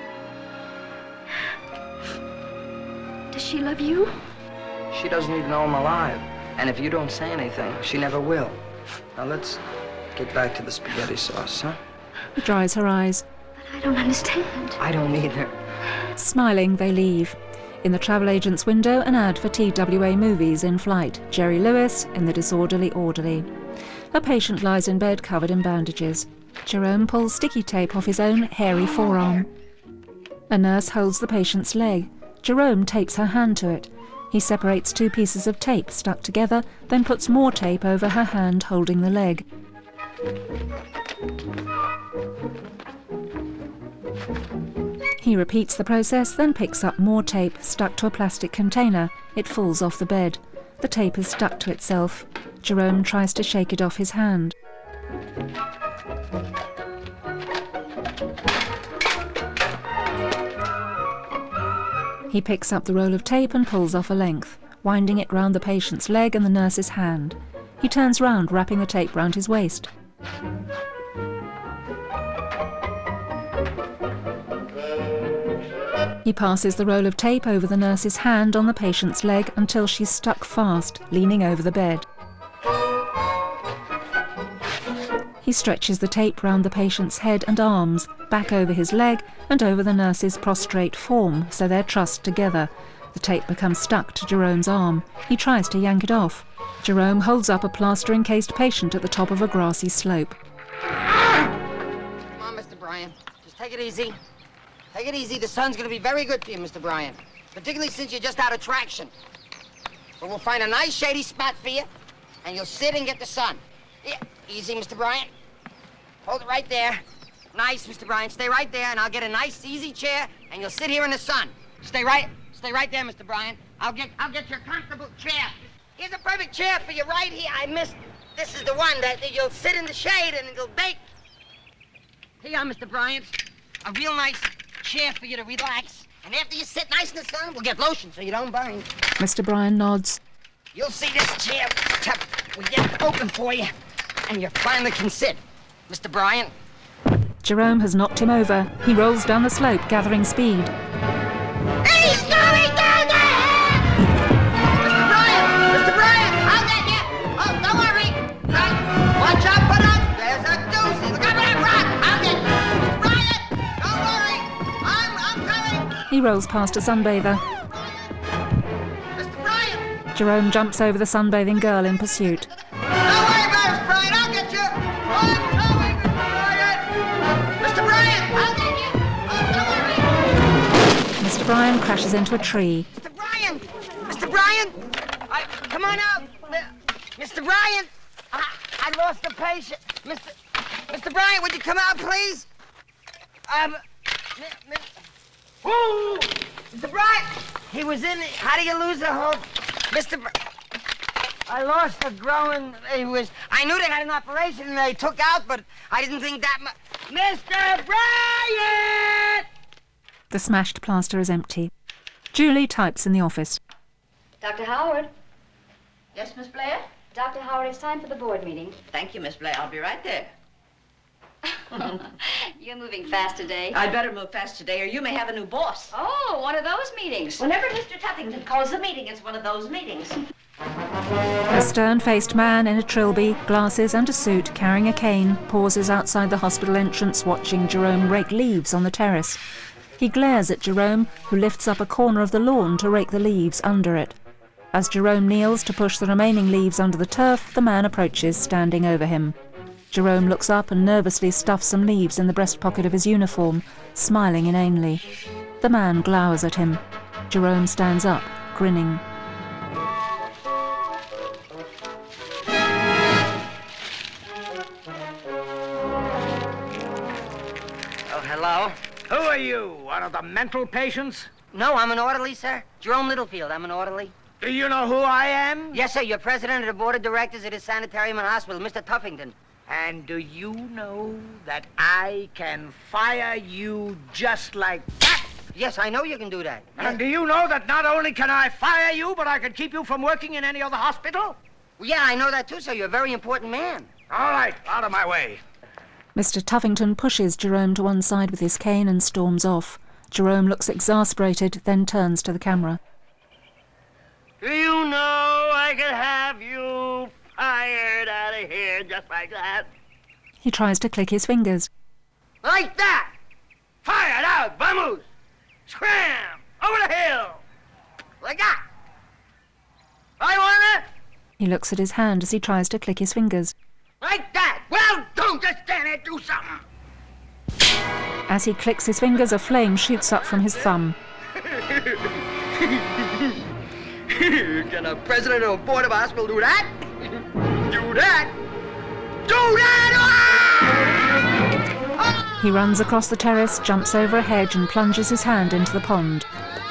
N: Does she love you?
G: She doesn't even know I'm alive. And if you don't say anything, she never will. Now let's get back to the spaghetti sauce, huh?
A: She dries her eyes.
N: But I don't understand.
G: I don't either.
A: Smiling, they leave. In the travel agent's window, an ad for TWA movies in flight. Jerry Lewis in The Disorderly Orderly. A patient lies in bed covered in bandages. Jerome pulls sticky tape off his own hairy forearm. A nurse holds the patient's leg. Jerome tapes her hand to it. He separates two pieces of tape stuck together, then puts more tape over her hand holding the leg. He repeats the process, then picks up more tape stuck to a plastic container. It falls off the bed. The tape is stuck to itself. Jerome tries to shake it off his hand. He picks up the roll of tape and pulls off a length, winding it round the patient's leg and the nurse's hand. He turns round, wrapping the tape round his waist. He passes the roll of tape over the nurse's hand on the patient's leg until she's stuck fast, leaning over the bed. He stretches the tape round the patient's head and arms, back over his leg and over the nurse's prostrate form, so they're trussed together. The tape becomes stuck to Jerome's arm. He tries to yank it off. Jerome holds up a plaster-encased patient at the top of a grassy slope.
C: Come on, Mr. Bryan. Just take it easy. Take it easy. The sun's going to be very good for you, Mr. Bryan. Particularly since you're just out of traction. But we'll find a nice shady spot for you, and you'll sit and get the sun. Yeah, easy, Mr. Bryan. Hold it right there. Nice, Mr. Bryan. Stay right there, and I'll get a nice, easy chair, and you'll sit here in the sun. Stay right there, Mr. Bryan. I'll get your comfortable chair. Here's a perfect chair for you right here. I missed. This is the one that you'll sit in the shade and it'll bake. Here, Mr. Bryan. A real nice chair for you to relax. And after you sit nice in the sun, we'll get lotion so you don't burn.
A: Mr. Bryan nods.
C: You'll see this chair. We get it open for you, and you finally can sit, Mr. Bryan.
A: Jerome has knocked him over. He rolls down the slope, gathering speed.
C: He's going down the hill! Mr. Bryan, I'll get you. Oh, don't worry. Right. Watch out for that. There's a doozy. Look out for that rock. I'll get you. Mr. Bryan, don't worry. I'm coming.
A: He rolls past a sunbather.
C: Mr. Bryan.
A: Jerome jumps over the sunbathing girl in pursuit.
C: Don't worry about it, Mr. Bryan. I'll get you. I'm coming, Mr. Bryan. I'll get you. Oh, don't worry.
A: Mr. Bryan crashes into a tree.
C: Mr. Bryan! Mr. Bryan! Come on out! Mr. Bryan! I lost the patient. Mr. Bryant, would you come out, please? Whoa! Mr. Bryant! He was in... How do you lose the whole... I lost the growing... I knew they had an operation and they took out, but I didn't think that much... Mr. Bryant!
A: The smashed plaster is empty. Julie types in the office.
I: Dr. Howard?
M: Yes, Miss Blair?
I: Dr. Howard, it's time for the board meeting.
M: Thank you, Miss Blair. I'll be right there.
I: You're moving fast today.
M: I'd better move fast today, or you may have a new boss.
I: Oh, one of those meetings.
M: Whenever Mr. Tuffington calls a meeting, it's one of those meetings.
A: A stern-faced man in a trilby, glasses and a suit, carrying a cane, pauses outside the hospital entrance watching Jerome rake leaves on the terrace. He glares at Jerome, who lifts up a corner of the lawn to rake the leaves under it. As Jerome kneels to push the remaining leaves under the turf, the man approaches, standing over him. Jerome looks up and nervously stuffs some leaves in the breast pocket of his uniform, smiling inanely. The man glowers at him. Jerome stands up, grinning.
C: Oh, hello?
H: Who are you? One of the mental patients?
C: No, I'm an orderly, sir. Jerome Littlefield, I'm an orderly.
H: Do you know who I am?
C: Yes, sir. You're president of the board of directors at his sanitarium and hospital, Mr. Tuffington.
H: And do you know that I can fire you just like that?
C: Yes, I know you can do that.
H: And do you know that not only can I fire you, but I can keep you from working in any other hospital?
C: Well, yeah, I know that too, sir. You're a very important man.
H: All right, out of my way.
A: Mr. Tuffington pushes Jerome to one side with his cane and storms off. Jerome looks exasperated, then turns to the camera.
H: Do you know I could have you fired out of here just like that?
A: He tries to click his fingers.
H: Like that! Fired out! Vamos! Scram! Over the hill! Like that! I want it!
A: He looks at his hand as he tries to click his fingers.
H: Like that! Well, don't just stand there, do something!
A: As he clicks his fingers, a flame shoots up from his thumb.
H: Can a president of a board of a hospital do that? Do that? Do that!
A: He runs across the terrace, jumps over a hedge and plunges his hand into the pond.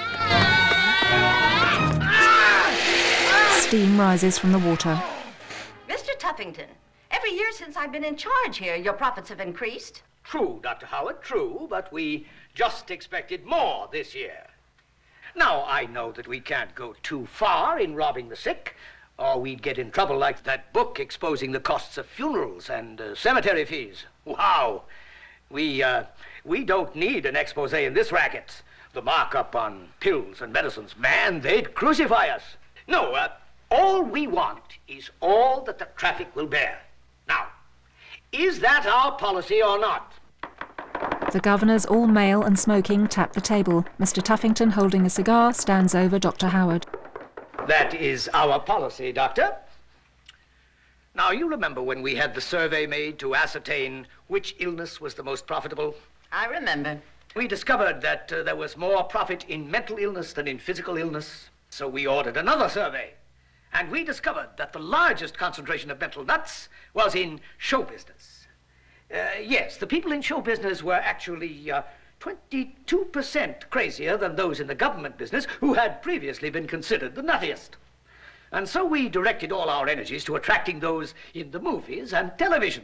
A: Steam rises from the water.
M: Mr. Tuffington, every year since I've been in charge here, your profits have increased.
H: True, Dr. Howard, true, but we just expected more this year. Now, I know that we can't go too far in robbing the sick, or we'd get in trouble like that book exposing the costs of funerals and cemetery fees. Wow! We don't need an expose in this racket. The markup on pills and medicines, man, they'd crucify us. No, all we want is all that the traffic will bear. Now, is that our policy or not?
A: The governors, all male and smoking, tap the table. Mr. Tuffington, holding a cigar, stands over Dr. Howard.
H: That is our policy, Doctor. Now, you remember when we had the survey made to ascertain which illness was the most profitable?
M: I remember.
H: We discovered that there was more profit in mental illness than in physical illness, so we ordered another survey. And we discovered that the largest concentration of mental nuts was in show business. Yes, the people in show business were actually 22% crazier than those in the government business who had previously been considered the nuttiest. And so we directed all our energies to attracting those in the movies and television.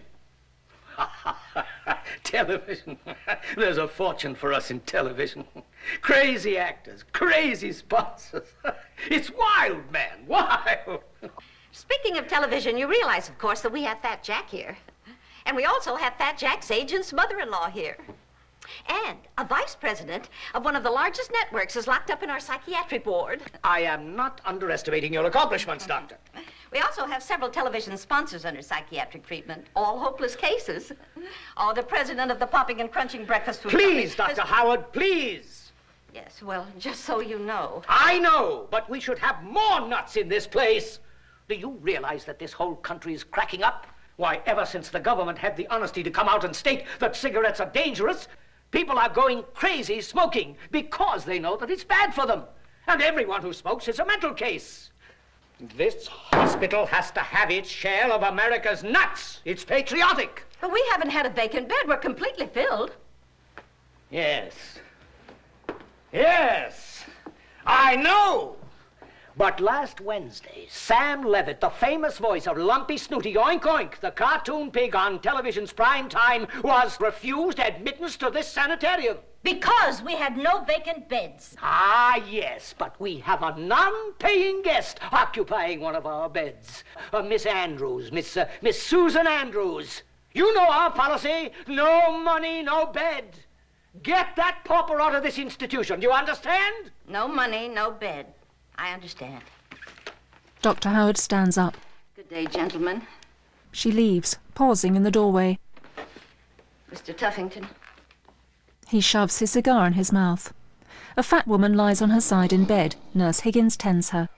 H: Television. There's a fortune for us in television. Crazy actors, crazy sponsors. It's wild, man, wild.
M: Speaking of television, you realize, of course, that we have Fat Jack here. And we also have Fat Jack's agent's mother-in-law here. And a vice president of one of the largest networks is locked up in our psychiatric ward.
H: I am not underestimating your accomplishments, Doctor.
M: We also have several television sponsors under psychiatric treatment, all hopeless cases. Oh, the president of the Popping and Crunching Breakfast Food
H: Please, Dr. Howard, please.
M: Yes, well, just so you know.
H: I know, but we should have more nuts in this place. Do you realize that this whole country is cracking up? Why, ever since the government had the honesty to come out and state that cigarettes are dangerous, people are going crazy smoking because they know that it's bad for them. And everyone who smokes is a mental case. This hospital has to have its share of America's nuts. It's patriotic.
K: But we haven't had a vacant bed. We're completely filled.
H: Yes. Yes. I know. But last Wednesday, Sam Levitt, the famous voice of Lumpy Snooty Oink Oink, the cartoon pig on television's prime time, was refused admittance to this sanitarium.
K: Because we had no vacant beds.
H: Ah, yes, but we have a non-paying guest occupying one of our beds. Miss Andrews, Miss Susan Andrews. You know our policy. No money, no bed. Get that pauper out of this institution. Do you understand?
K: No money, no bed. I understand.
A: Dr. Howard stands up.
K: Good day, gentlemen.
A: She leaves, pausing in the doorway.
K: Mr. Tuffington.
A: He shoves his cigar in his mouth. A fat woman lies on her side in bed. Nurse Higgins tends her.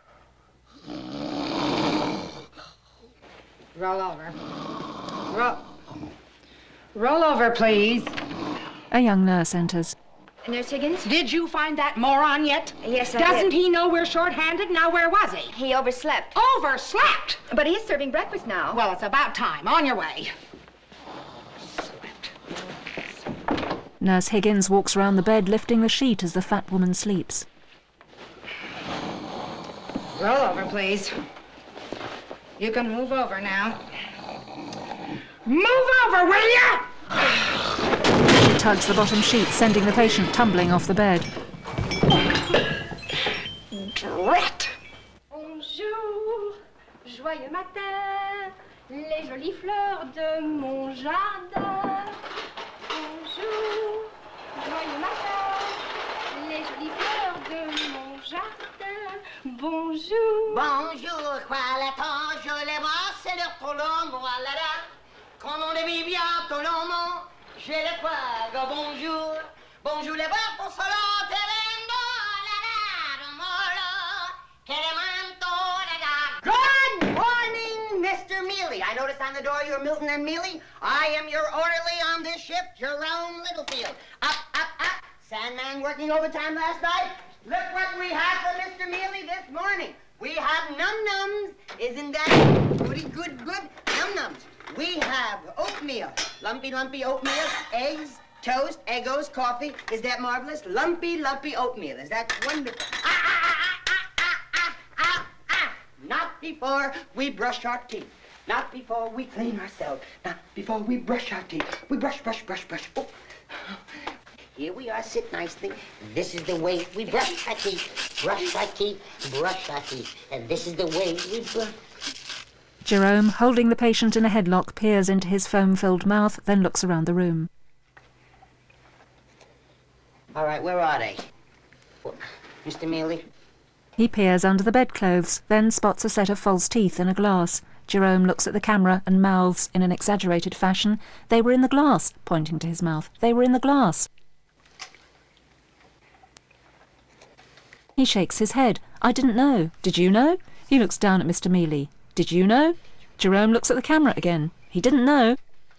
F: Roll over. Roll over, please.
A: A young nurse enters.
F: Nurse Higgins? Did you find that moron yet?
N: Yes, I
F: Doesn't
N: did.
F: he know we're short-handed? Now, where was he?
N: He overslept.
F: Overslept?
N: But he is serving breakfast now.
F: Well, it's about time. On your way.
A: Nurse Higgins walks round the bed, lifting the sheet as the fat woman sleeps.
F: Roll over, please. You can move over now. Move over, will you?
A: She tugs the bottom sheet, sending the patient tumbling off the bed.
F: Drat!
N: Bonjour, joyeux matin, les jolies fleurs de mon jardin. Bonjour, joyeux matin, les jolies fleurs de mon jardin. Bonjour.
C: Bonjour, quoi l'attend, je les vois, c'est leur Colombo, voilà. Comme on les vit bien, Colombo, je les crois, bonjour. Bonjour les voir pour solo, te vendo, la molo, que le manto, la. Good morning, Mr. Mealy. I noticed on the door you're Milton and Mealy. I am your orderly on this ship, Jerome Littlefield. Up, up, up. Sandman working overtime last night. Look what we have for Mr. Mealy this morning. We have num-nums. Isn't that goody good? Num-nums. We have oatmeal, lumpy oatmeal, eggs, toast, Eggos, coffee. Is that marvelous? Lumpy oatmeal. Is that wonderful? Not before we brush our teeth. Not before we clean ourselves. Not before we brush our teeth. We brush. Oh. Here we are, sit nicely. This is the way we brush our teeth. Brush our teeth, brush our teeth. And this is the way we brush.
A: Jerome, holding the patient in a headlock, peers into his foam-filled mouth, then looks around the room.
C: All right, where are they? Mr. Mealy?
A: He peers under the bedclothes, then spots a set of false teeth in a glass. Jerome looks at the camera and mouths in an exaggerated fashion, "They were in the glass," pointing to his mouth. "They were in the glass." He shakes his head. "I didn't know. Did you know?" He looks down at Mr. Mealy. "Did you know?" Jerome looks at the camera again. "He didn't know."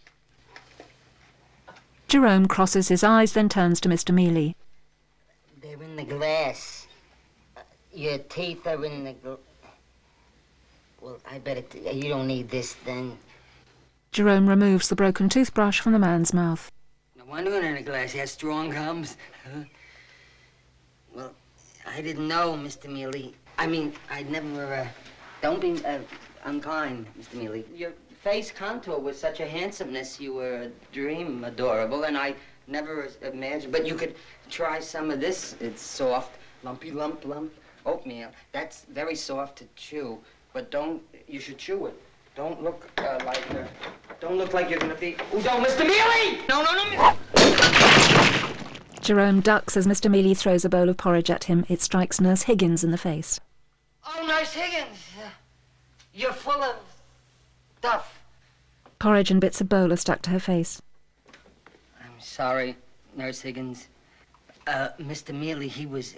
A: Jerome crosses his eyes, then turns to Mr. Mealy.
C: They're in the glass. Your teeth are in the glass. Well, I bet you don't need this then.
A: Jerome removes the broken toothbrush from the man's mouth.
C: No wonder they're in the glass. He has strong gums. Well, I didn't know, Mr. Mealy. I mean, I'd never, don't be unkind, Mr. Mealy. Your face contour was such a handsomeness. You were a dream adorable, and I never imagined. But you could try some of this. It's soft, lumpy lump oatmeal. That's very soft to chew, but you should chew it. Don't look like you're gonna be. Oh, don't, Mr. Mealy! No.
A: Jerome ducks as Mr. Mealy throws a bowl of porridge at him. It strikes Nurse Higgins in the face.
C: Oh, Nurse Higgins, you're full of stuff.
A: Porridge and bits of bowl are stuck to her face.
C: I'm sorry, Nurse Higgins. Mr. Mealy, he was,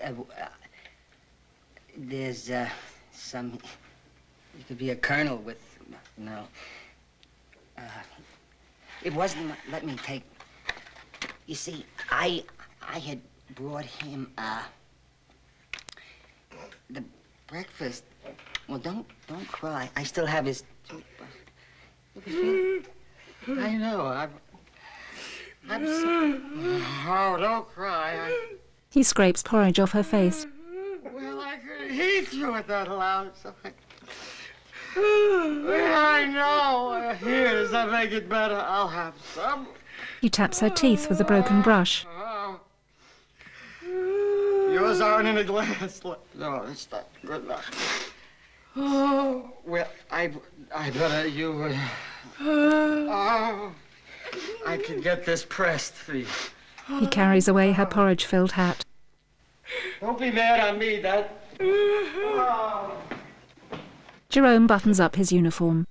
C: there's, some, you could be a colonel with, no. It wasn't, let me take, you see, I had brought him, the breakfast. Well, don't cry. I still have his toothbrush. I know. I'm so... Oh, don't cry.
A: He scrapes porridge off her face.
C: Well, I could eat you with that loud side. I know. Here, does that make it better? I'll have some.
A: He taps her teeth with a broken brush.
C: Yours aren't in a glass. No, it's not good enough. Oh, well, I better, oh, I can get this pressed for you.
A: He carries away her porridge-filled hat.
C: Don't be mad on me, Dad. Oh.
A: Jerome buttons up his uniform.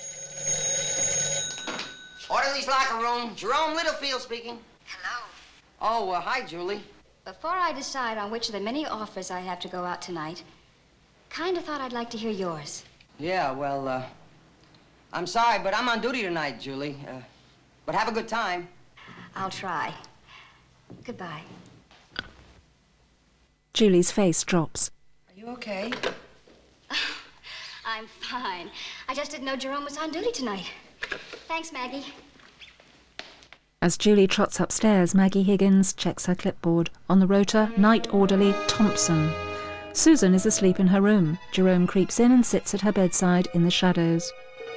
G: Orderly's locker room. Jerome Littlefield speaking.
N: Hello.
G: Oh, hi, Julie.
N: Before I decide on which of the many offers I have to go out tonight, kind of thought I'd like to hear yours.
G: Yeah, well, I'm sorry, but I'm on duty tonight, Julie. But have a good time.
N: I'll try. Goodbye.
A: Julie's face drops.
G: Are you okay?
N: I'm fine. I just didn't know Jerome was on duty tonight. Thanks, Maggie.
A: As Julie trots upstairs, Maggie Higgins checks her clipboard. On the rota, Night Orderly Thompson. Susan is asleep in her room. Jerome creeps in and sits at her bedside in the shadows.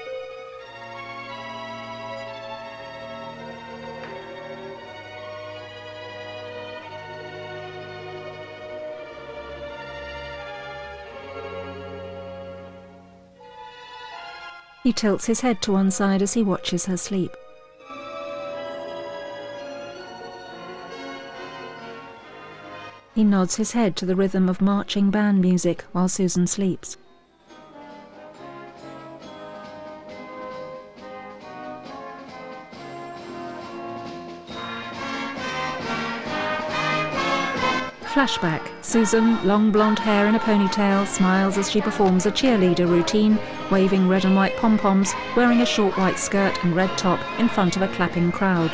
A: He tilts his head to one side as he watches her sleep. He nods his head to the rhythm of marching band music while Susan sleeps. Flashback. Susan, long blonde hair in a ponytail, smiles as she performs a cheerleader routine, waving red and white pom-poms, wearing a short white skirt and red top in front of a clapping crowd.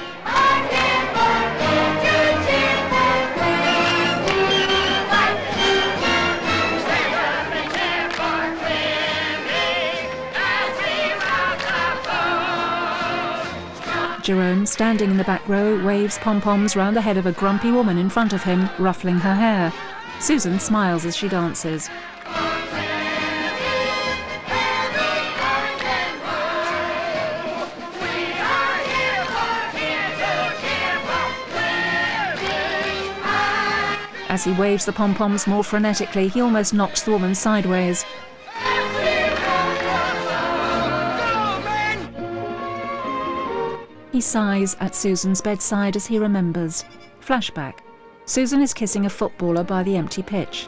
A: Jerome, standing in the back row, waves pom-poms round the head of a grumpy woman in front of him, ruffling her hair. Susan smiles as she dances. As he waves the pom-poms more frenetically, he almost knocks the woman sideways. He sighs at Susan's bedside as he remembers. Flashback. Susan is kissing a footballer by the empty pitch.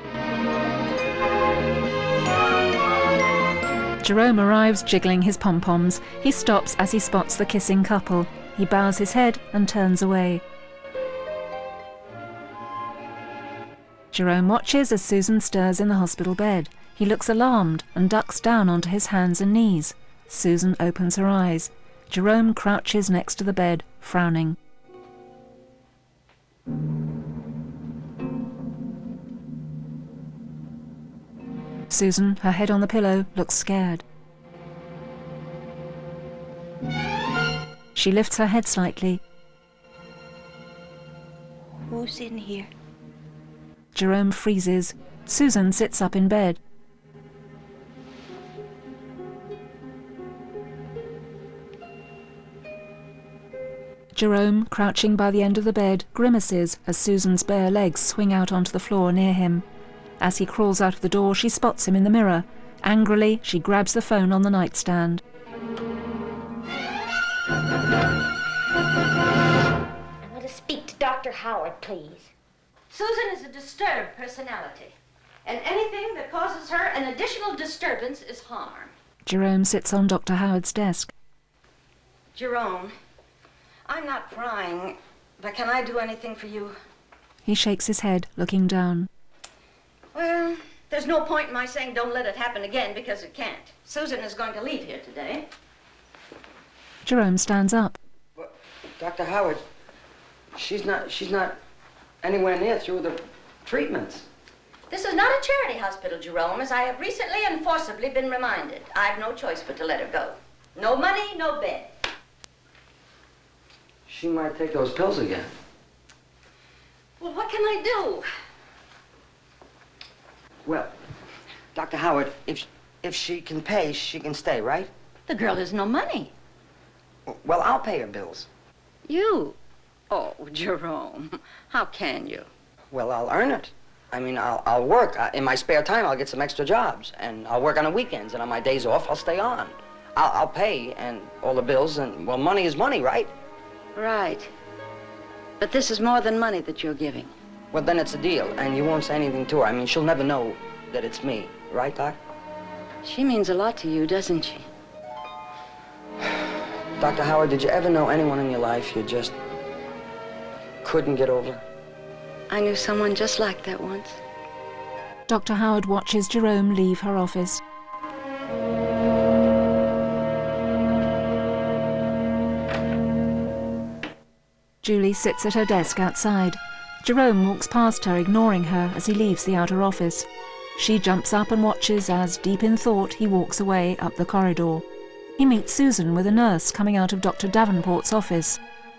A: Jerome arrives jiggling his pom-poms. He stops as he spots the kissing couple. He bows his head and turns away. Jerome watches as Susan stirs in the hospital bed. He looks alarmed and ducks down onto his hands and knees. Susan opens her eyes. Jerome crouches next to the bed, frowning. Susan, her head on the pillow, looks scared. She lifts her head slightly.
K: Who's in here?
A: Jerome freezes. Susan sits up in bed. Jerome, crouching by the end of the bed, grimaces as Susan's bare legs swing out onto the floor near him. As he crawls out of the door, she spots him in the mirror. Angrily, she grabs the phone on the nightstand.
J: I want to speak to Dr. Howard, please.
S: Susan is a disturbed personality, and anything that causes her an additional disturbance is harm.
A: Jerome sits on Dr. Howard's desk.
M: Jerome, I'm not crying, but can I do anything for you?
A: He shakes his head, looking down.
M: Well, there's no point in my saying don't let it happen again, because it can't. Susan is going to leave here today.
A: Jerome stands up.
G: But, Dr. Howard, she's not anywhere near through the treatments.
S: This is not a charity hospital, Jerome, as I have recently and forcibly been reminded. I've no choice but to let her go. No money, no bed.
G: She might take those pills again.
S: Well, what can I do?
C: Well, Dr. Howard, if she can pay, she can stay, right?
S: The girl has no money.
C: Well, I'll pay her bills.
S: You? Oh, Jerome, how can you?
C: Well, I'll earn it. I mean, I'll work. In my spare time, I'll get some extra jobs. And I'll work on the weekends. And on my days off, I'll stay on. I'll pay and all the bills. And, well, money is money, right?
M: Right. But this is more than money that you're giving.
C: Well, then it's a deal. And you won't say anything to her. I mean, she'll never know that it's me. Right, Doc?
M: She means a lot to you, doesn't she?
C: Dr. Howard, did you ever know anyone in your life you just couldn't get over?
M: I knew someone just like that once.
A: Dr. Howard watches Jerome leave her office. Julie sits at her desk outside. Jerome walks past her, ignoring her as he leaves the outer office. She jumps up and watches as, deep in thought, he walks away up the corridor. He meets Susan with a nurse coming out of Dr. Davenport's office.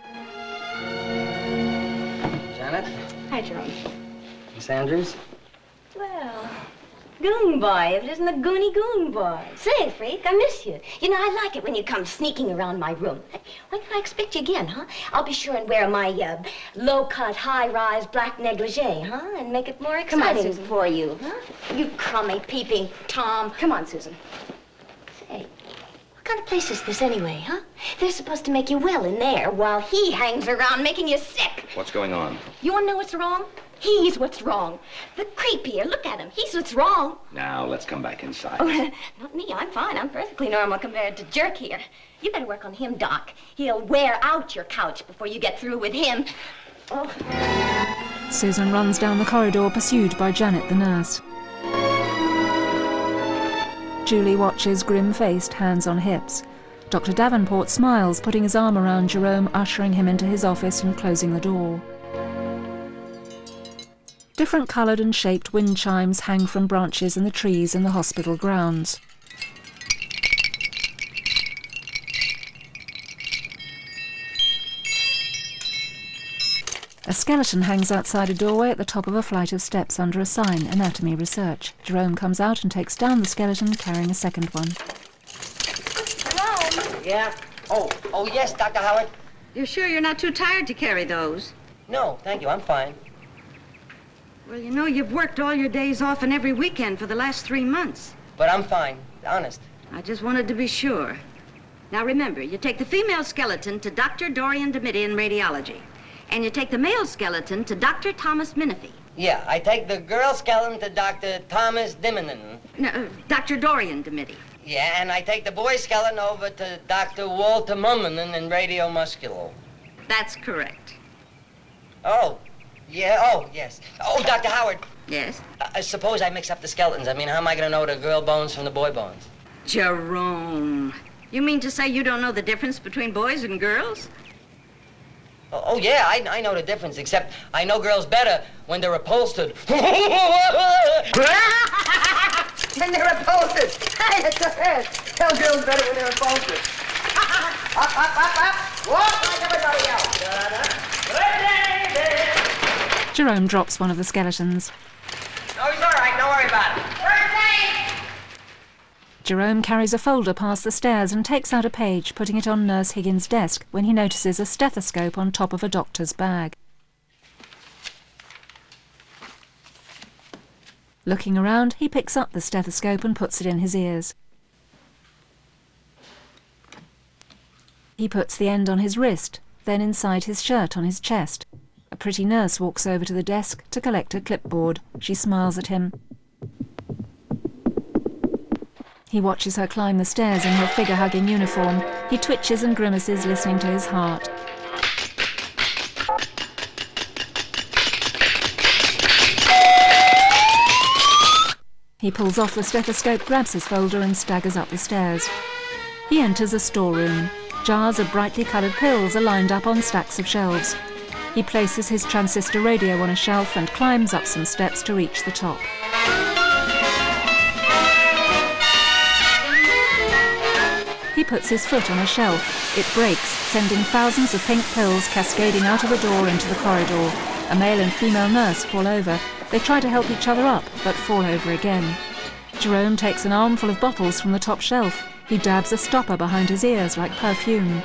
C: Janet?
S: Hi, Jerome.
C: Miss Andrews?
S: Well, Goon Boy, if it isn't the Goon Boy. Say, Freak, I miss you. You know, I like it when you come sneaking around my room. When can I expect you again, huh? I'll be sure and wear my low-cut, high-rise black negligee, huh? And make it more exciting.
N: Come on, Susan.
S: For you, huh? You crummy, peeping Tom.
N: Come on, Susan.
S: Say, what kind of place is this anyway, huh? They're supposed to make you well in there while he hangs around making you sick.
L: What's going on?
S: You want to know what's wrong? He's what's wrong. The creep here, look at him. He's what's wrong.
L: Now, let's come back inside.
S: Oh, not me. I'm fine. I'm perfectly normal compared to Jerk here. You better work on him, Doc. He'll wear out your couch before you get through with him. Oh.
A: Susan runs down the corridor, pursued by Janet, the nurse. Julie watches, grim-faced, hands on hips. Dr. Davenport smiles, putting his arm around Jerome, ushering him into his office and closing the door. Different coloured and shaped wind chimes hang from branches in the trees in the hospital grounds. A skeleton hangs outside a doorway at the top of a flight of steps under a sign, Anatomy Research. Jerome comes out and takes down the skeleton, carrying a second one.
C: Jerome? Yeah? Oh, yes, Dr. Howard?
M: You're sure you're not too tired to carry those?
C: No, thank you. I'm fine.
M: Well, you know, you've worked all your days off and every weekend for the last 3 months.
C: But I'm fine, honest.
M: I just wanted to be sure. Now, remember, you take the female skeleton to Dr. Dorian Dimity in radiology. And you take the male skeleton to Dr. Thomas Minifee.
C: Yeah, I take the girl skeleton to Dr. Thomas Diminen.
M: No, Dr. Dorian Dimity.
C: Yeah, and I take the boy skeleton over to Dr. Walter Mumminen in radiomusculo.
M: That's correct.
C: Oh, yeah, oh, yes. Oh, Dr. Howard.
M: Yes?
C: Suppose I mix up the skeletons. I mean, how am I going to know the girl bones from the boy bones?
M: Jerome, you mean to say you don't know the difference between boys and girls?
C: Oh, yeah, I know the difference, except I know girls better when they're upholstered. When they're upholstered. Hey, it's a hurt. Tell girls better when they're upholstered. Up. Walk like everybody else.
A: Jerome drops one of the skeletons.
C: Oh, he's all right. Don't worry about it.
A: Jerome carries a folder past the stairs and takes out a page, putting it on Nurse Higgins' desk when he notices a stethoscope on top of a doctor's bag. Looking around, he picks up the stethoscope and puts it in his ears. He puts the end on his wrist, then inside his shirt on his chest. A pretty nurse walks over to the desk to collect a clipboard. She smiles at him. He watches her climb the stairs in her figure-hugging uniform. He twitches and grimaces, listening to his heart. He pulls off the stethoscope, grabs his folder and staggers up the stairs. He enters a storeroom. Jars of brightly coloured pills are lined up on stacks of shelves. He places his transistor radio on a shelf and climbs up some steps to reach the top. He puts his foot on a shelf. It breaks, sending thousands of pink pills cascading out of the door into the corridor. A male and female nurse fall over. They try to help each other up, but fall over again. Jerome takes an armful of bottles from the top shelf. He dabs a stopper behind his ears like perfume.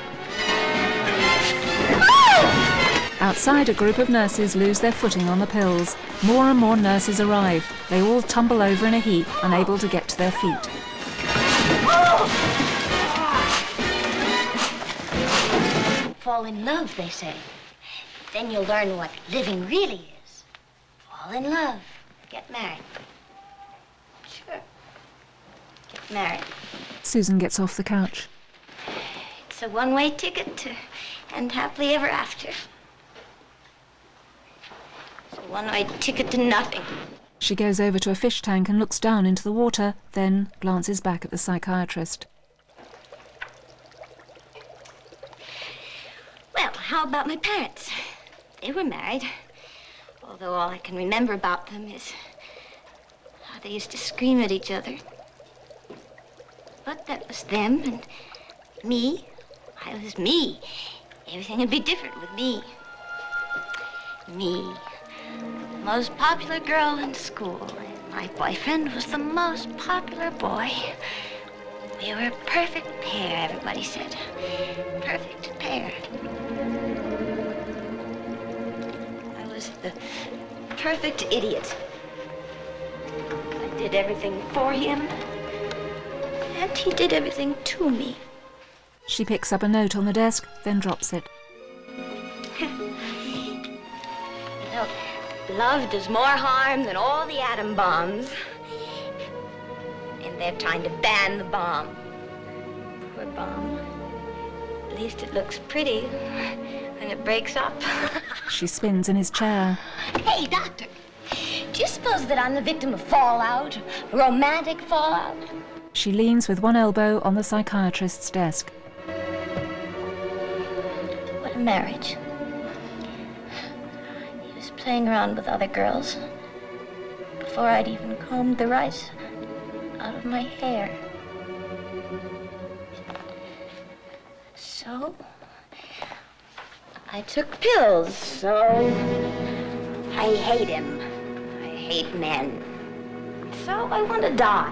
A: Outside, a group of nurses lose their footing on the pills. More and more nurses arrive. They all tumble over in a heap, unable to get to their feet.
S: Fall in love, they say. Then you'll learn what living really is. Fall in love. Get married. Sure. Get married.
A: Susan gets off the couch.
S: It's a one-way ticket to end happily ever after. It's a one-way ticket to nothing.
A: She goes over to a fish tank and looks down into the water, then glances back at the psychiatrist.
S: Well, how about my parents? They were married, although all I can remember about them is how they used to scream at each other. But that was them and me. I was me. Everything would be different with me. Me. Most popular girl in school. And my boyfriend was the most popular boy. We were a perfect pair, everybody said. Perfect pair. I was the perfect idiot. I did everything for him, and he did everything to me.
A: She picks up a note on the desk, then drops it.
S: You know, love does more harm than all the atom bombs. And they're trying to ban the bomb. Poor bomb. At least it looks pretty when it breaks up.
A: She spins in his chair.
S: Hey, doctor, do you suppose that I'm the victim of fallout? Romantic fallout?
A: She leans with one elbow on the psychiatrist's desk.
S: What a marriage. He was playing around with other girls before I'd even combed the rice out of my hair. So, I took pills, so I hate him. I hate men. So I want to die.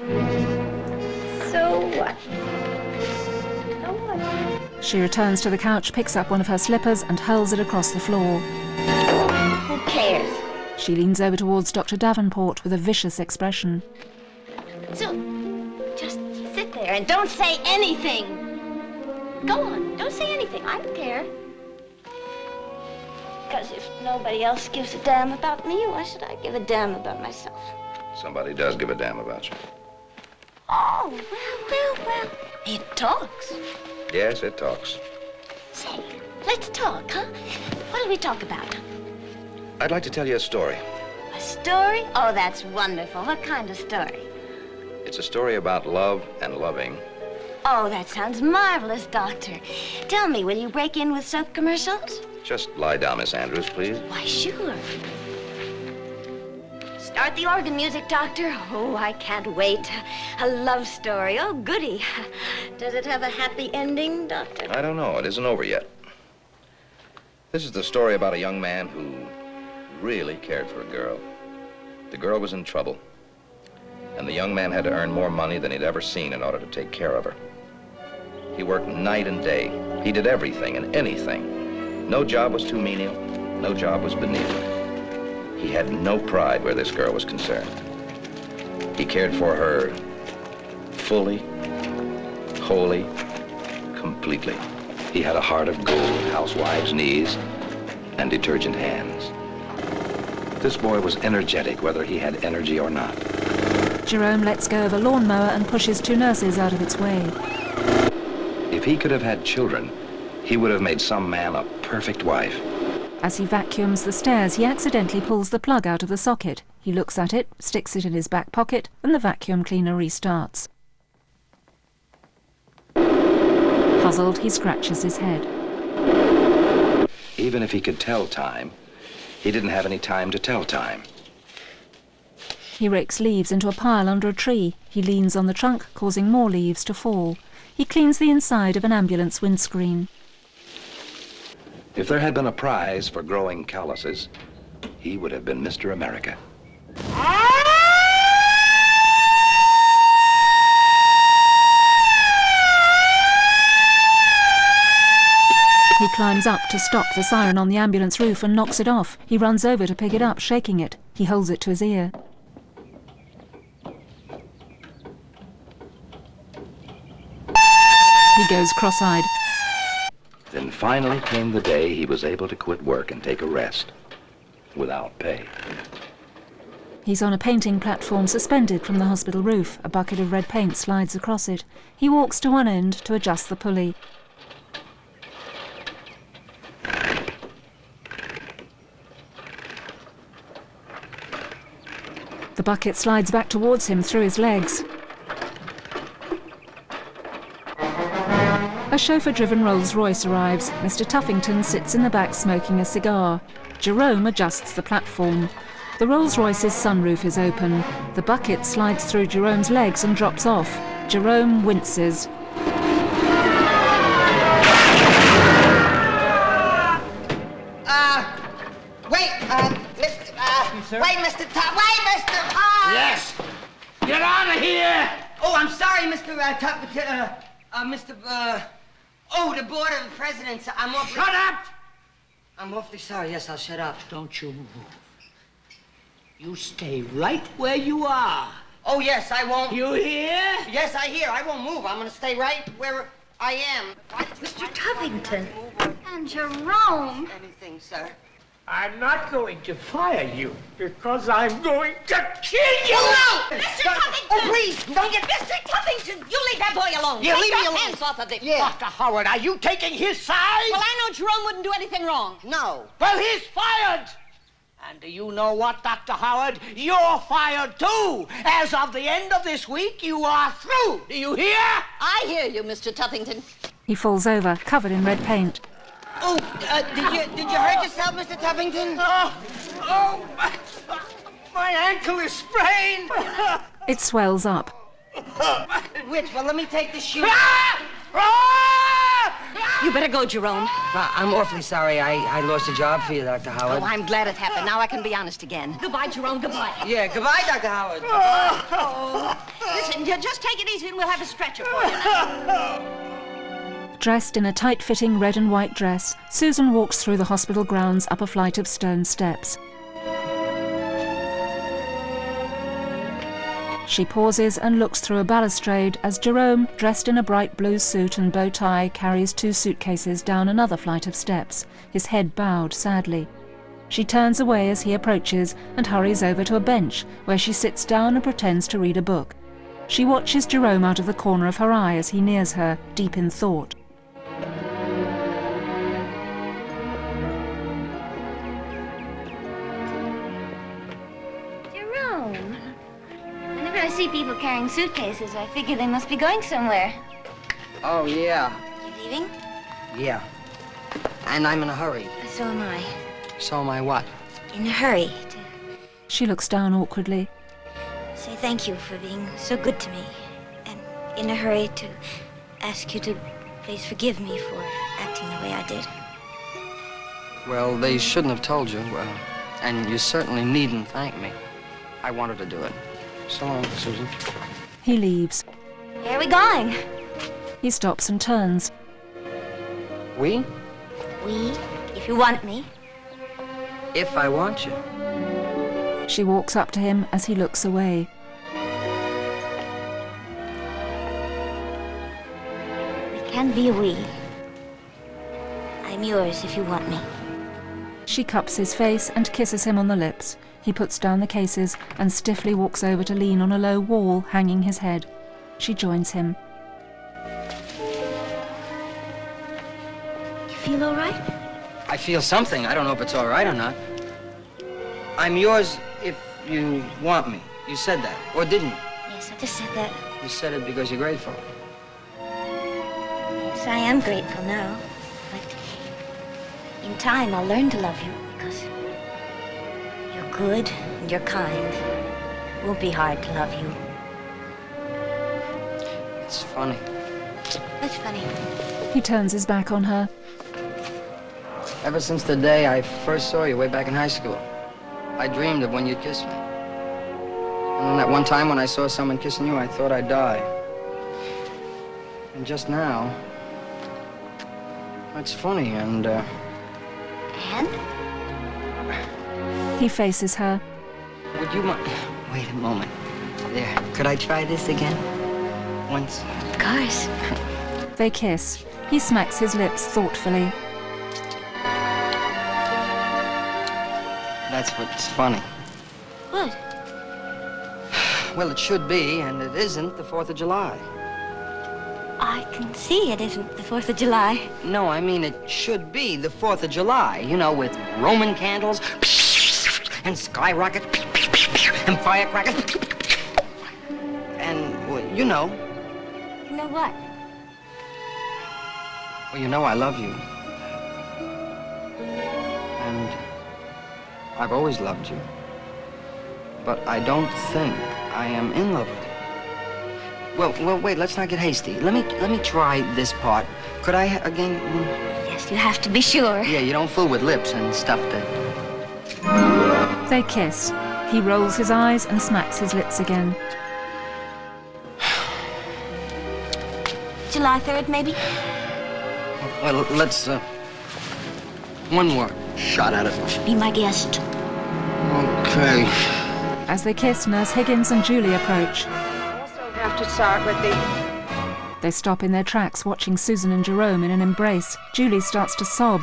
S: So what? So what?
A: She returns to the couch, picks up one of her slippers and hurls it across the floor.
S: Who cares?
A: She leans over towards Dr. Davenport with a vicious expression.
S: So, just sit there and don't say anything. Go on, don't say anything. I don't care. Because if nobody else gives a damn about me, why should I give a damn about myself?
L: Somebody does give a damn about you.
S: Oh, well. It talks.
L: Yes, it talks.
S: Say, let's talk, huh? What'll we talk about?
L: I'd like to tell you a story.
S: A story? Oh, that's wonderful. What kind of story?
L: It's a story about love and loving.
S: Oh, that sounds marvelous, Doctor. Tell me, will you break in with soap commercials?
L: Just lie down, Miss Andrews, please.
S: Why, sure. Start the organ music, Doctor. Oh, I can't wait. A love story. Oh, goody. Does it have a happy ending, Doctor?
L: I don't know. It isn't over yet. This is the story about a young man who really cared for a girl. The girl was in trouble, and the young man had to earn more money than he'd ever seen in order to take care of her. He worked night and day. He did everything and anything. No job was too menial. No job was beneath him. He had no pride where this girl was concerned. He cared for her fully, wholly, completely. He had a heart of gold, housewives' knees, and detergent hands. This boy was energetic, whether he had energy or not.
A: Jerome lets go of a lawnmower and pushes two nurses out of its way.
L: If he could have had children, he would have made some man a perfect wife.
A: As he vacuums the stairs, he accidentally pulls the plug out of the socket. He looks at it, sticks it in his back pocket, and the vacuum cleaner restarts. Puzzled, he scratches his head.
L: even if he could tell time, he didn't have any time to tell time.
A: He rakes leaves into a pile under a tree. He leans on the trunk, causing more leaves to fall. He cleans the inside of an ambulance windscreen.
L: If there had been a prize for growing calluses, he would have been Mr. America.
A: He climbs up to stop the siren on the ambulance roof and knocks it off. He runs over to pick it up, shaking it. He holds it to his ear. He goes cross-eyed.
L: Then finally came the day he was able to quit work and take a rest without pay.
A: He's on a painting platform suspended from the hospital roof. A bucket of red paint slides across it. He walks to one end to adjust the pulley. The bucket slides back towards him through his legs. A chauffeur-driven Rolls-Royce arrives. Mr. Tuffington sits in the back smoking a cigar. Jerome adjusts the platform. The Rolls-Royce's sunroof is open. The bucket slides through Jerome's legs and drops off. Jerome winces.
C: Mr.
H: Yes! Get out of here!
C: Oh, I'm sorry, Mr. Oh, the Board of Presidents. I'm awfully...
H: Shut up!
C: I'm awfully sorry. Yes, I'll shut up.
H: Don't you move. You stay right where you are.
C: Oh, yes, I won't...
H: You hear?
C: Yes, I hear. I won't move. I'm going to stay right where I am.
J: Mr. Tuffington. And Jerome.
C: Anything, sir.
H: I'm not going to fire you because I'm going to kill you!
C: Oh, no!
J: Mr. Tuffington!
C: Oh, please! Don't get...
J: Mr. Tuffington, you leave that boy alone.
C: Yeah,
J: Take
C: leave me
J: your
C: alone.
J: hands off of this.
C: Yeah.
H: Dr. Howard, are you taking his side?
J: Well, I know Jerome wouldn't do anything wrong.
C: No.
H: Well, he's fired! And do you know what, Dr. Howard? You're fired, too! As of the end of this week, you are through! Do you hear?
J: I hear you, Mr. Tuffington.
A: He falls over, covered in red paint.
C: Oh, did you hurt yourself, Mr. Tuffington?
H: My ankle is sprained!
A: It swells up.
C: Which? Well, let me take the shoe.
J: You better go, Jerome.
C: I'm awfully sorry I lost a job for you, Dr. Howard.
J: Oh, I'm glad it happened. Now I can be honest again. Goodbye, Jerome. Goodbye.
C: Yeah, goodbye, Dr. Howard.
J: Listen, just take it easy and we'll have a stretcher for you now.
A: Dressed in a tight-fitting red and white dress, Susan walks through the hospital grounds up a flight of stone steps. She pauses and looks through a balustrade as Jerome, dressed in a bright blue suit and bow tie, carries 2 suitcases down another flight of steps, his head bowed sadly. She turns away as he approaches and hurries over to a bench where she sits down and pretends to read a book. She watches Jerome out of the corner of her eye as he nears her, deep in thought.
N: Jerome, whenever I see people carrying suitcases, I figure they must be going somewhere.
C: Oh, yeah.
N: You leaving?
C: Yeah. And I'm in a hurry.
N: So am I.
C: So am I what?
N: In a hurry to
A: She looks down awkwardly.
N: say thank you for being so good to me. And in a hurry to ask you to please forgive me for acting the way I did.
G: Well, they shouldn't have told you. And you certainly needn't thank me. I wanted to do it. So long, Susan.
A: He leaves.
N: Where are we going?
A: He stops and turns.
G: We?
N: We, if you want me.
G: If I want you.
A: She walks up to him as he looks away.
N: We can be a we. I'm yours if you want me.
A: She cups his face and kisses him on the lips. He puts down the cases and stiffly walks over to lean on a low wall, hanging his head. She joins him.
N: You feel all right?
G: I feel something. I don't know if it's all right or not. I'm yours if you want me. You said that, or didn't you?
N: Yes, I just said that.
G: You said it because you're grateful.
N: Yes, I am grateful now. But
S: In time, I'll learn to love you because you're good and you're kind. It won't be hard to love you.
G: It's funny.
S: What's funny?
A: He turns his back on her.
G: Ever since the day I first saw you way back in high school, I dreamed of when you'd kiss me. And then that one time when I saw someone kissing you, I thought I'd die. And just now, it's funny, and,
S: And?
A: He faces her.
G: Would you mind... Wait a moment. There. Could I try this again? Once?
S: Of course.
A: They kiss. He smacks his lips thoughtfully.
G: That's what's funny.
S: What?
G: Well, it should be, and it isn't the 4th of July.
S: I can see it isn't the 4th of July.
G: No, I mean it should be the 4th of July, you know, with Roman candles and skyrockets and firecrackers and, well, you know.
S: You know what?
G: Well, you know I love you. And I've always loved you. But I don't think I am in love with you. Well, wait, let's not get hasty. Let me try this part. Could I again?
S: Yes, you have to be sure.
G: Yeah, you don't fool with lips and stuff that...
A: They kiss. He rolls his eyes and smacks his lips again.
S: July 3rd, maybe?
G: Well, let's, one more shot at it.
S: Be my guest.
G: Okay.
A: As they kiss, Nurse Higgins and Julie approach.
O: Have to start with the...
A: They stop in their tracks, watching Susan and Jerome in an embrace. Julie starts to sob.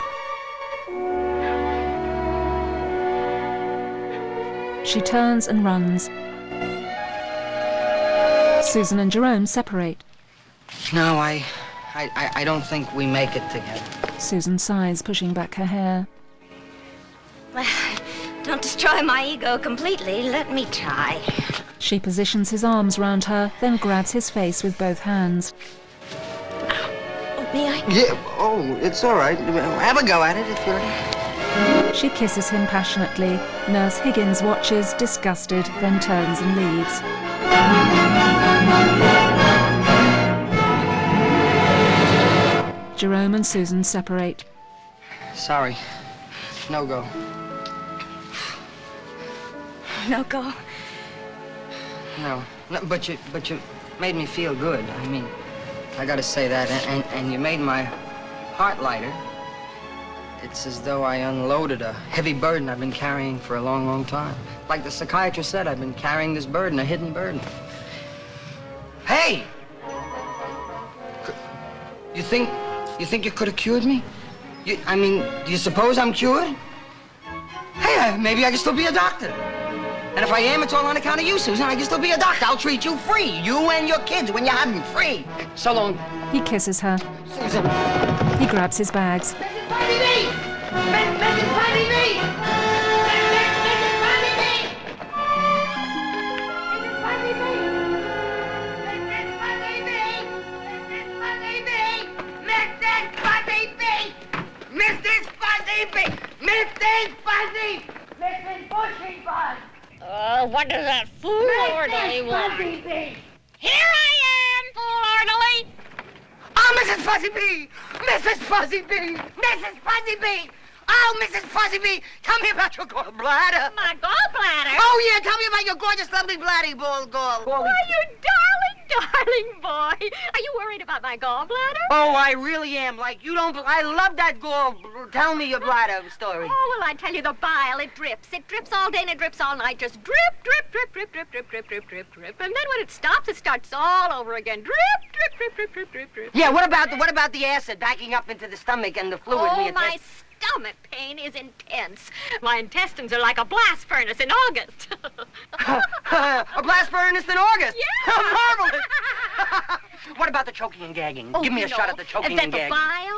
A: She turns and runs. Susan and Jerome separate.
G: No, I don't think we make it together.
A: Susan sighs, pushing back her hair.
S: Well, don't destroy my ego completely. Let me try.
A: She positions his arms round her, then grabs his face with both hands.
S: Oh, may I?
G: Yeah, oh, it's all right. Have a go at it if you like.
A: She kisses him passionately. Nurse Higgins watches, disgusted, then turns and leaves. Jerome and Susan separate.
G: Sorry. No go.
S: No go.
G: No, but you made me feel good. I mean, I gotta say that, and you made my heart lighter. It's as though I unloaded a heavy burden I've been carrying for a long, long time. Like the psychiatrist said, I've been carrying this burden, a hidden burden. Hey! You think you could have cured me? Do you suppose I'm cured? Hey, maybe I can still be a doctor. And if I am, it's all on account of you, Susan. I can still be a doctor. I'll treat you free. You and your kids when you have them free. So long.
A: He kisses her.
G: Susan.
A: He grabs his bags.
C: Mrs. Bunny me! Mrs. Bunny me! Mrs. Bunny me! Mrs. Bunny me! Mrs. Bunny me! Mrs. Bunny me! Mrs. Bunny me! Mrs. Fuzzy me! Mrs. Fuzzy! Mrs. Bushy Buzz!
J: What does that fool orderly want?
C: Fuzzy Bee!
J: Here I am, fool orderly!
C: Oh, Mrs. Fuzzy Bee! Mrs. Fuzzy Bee! Mrs. Fuzzy Bee! Oh, Mrs. Fuzzy Bee! Tell me about your gallbladder.
J: My gallbladder?
C: Oh, yeah, tell me about your gorgeous, lovely bladdy ball gall.
J: Why, you darling boy. Are you worried about my gallbladder?
C: Oh, I really am. Like, you don't... I love that gall. Tell me your bladder story.
J: Oh, well, I tell you, the bile, it drips. It drips all day and it drips all night. Just drip, drip, drip, drip, drip, drip, drip, drip, drip, drip. And then when it stops, it starts all over again. Drip, drip, drip, drip, drip, drip, drip.
C: Yeah, what about the acid backing up into the stomach and the fluid?
J: Oh, my stomach pain is intense. My intestines are like a blast furnace in August.
C: A blast furnace in August?
J: Yeah.
C: Marvelous. What about the choking and gagging?
J: Oh,
C: Give me a shot at the choking and gagging.
J: The bile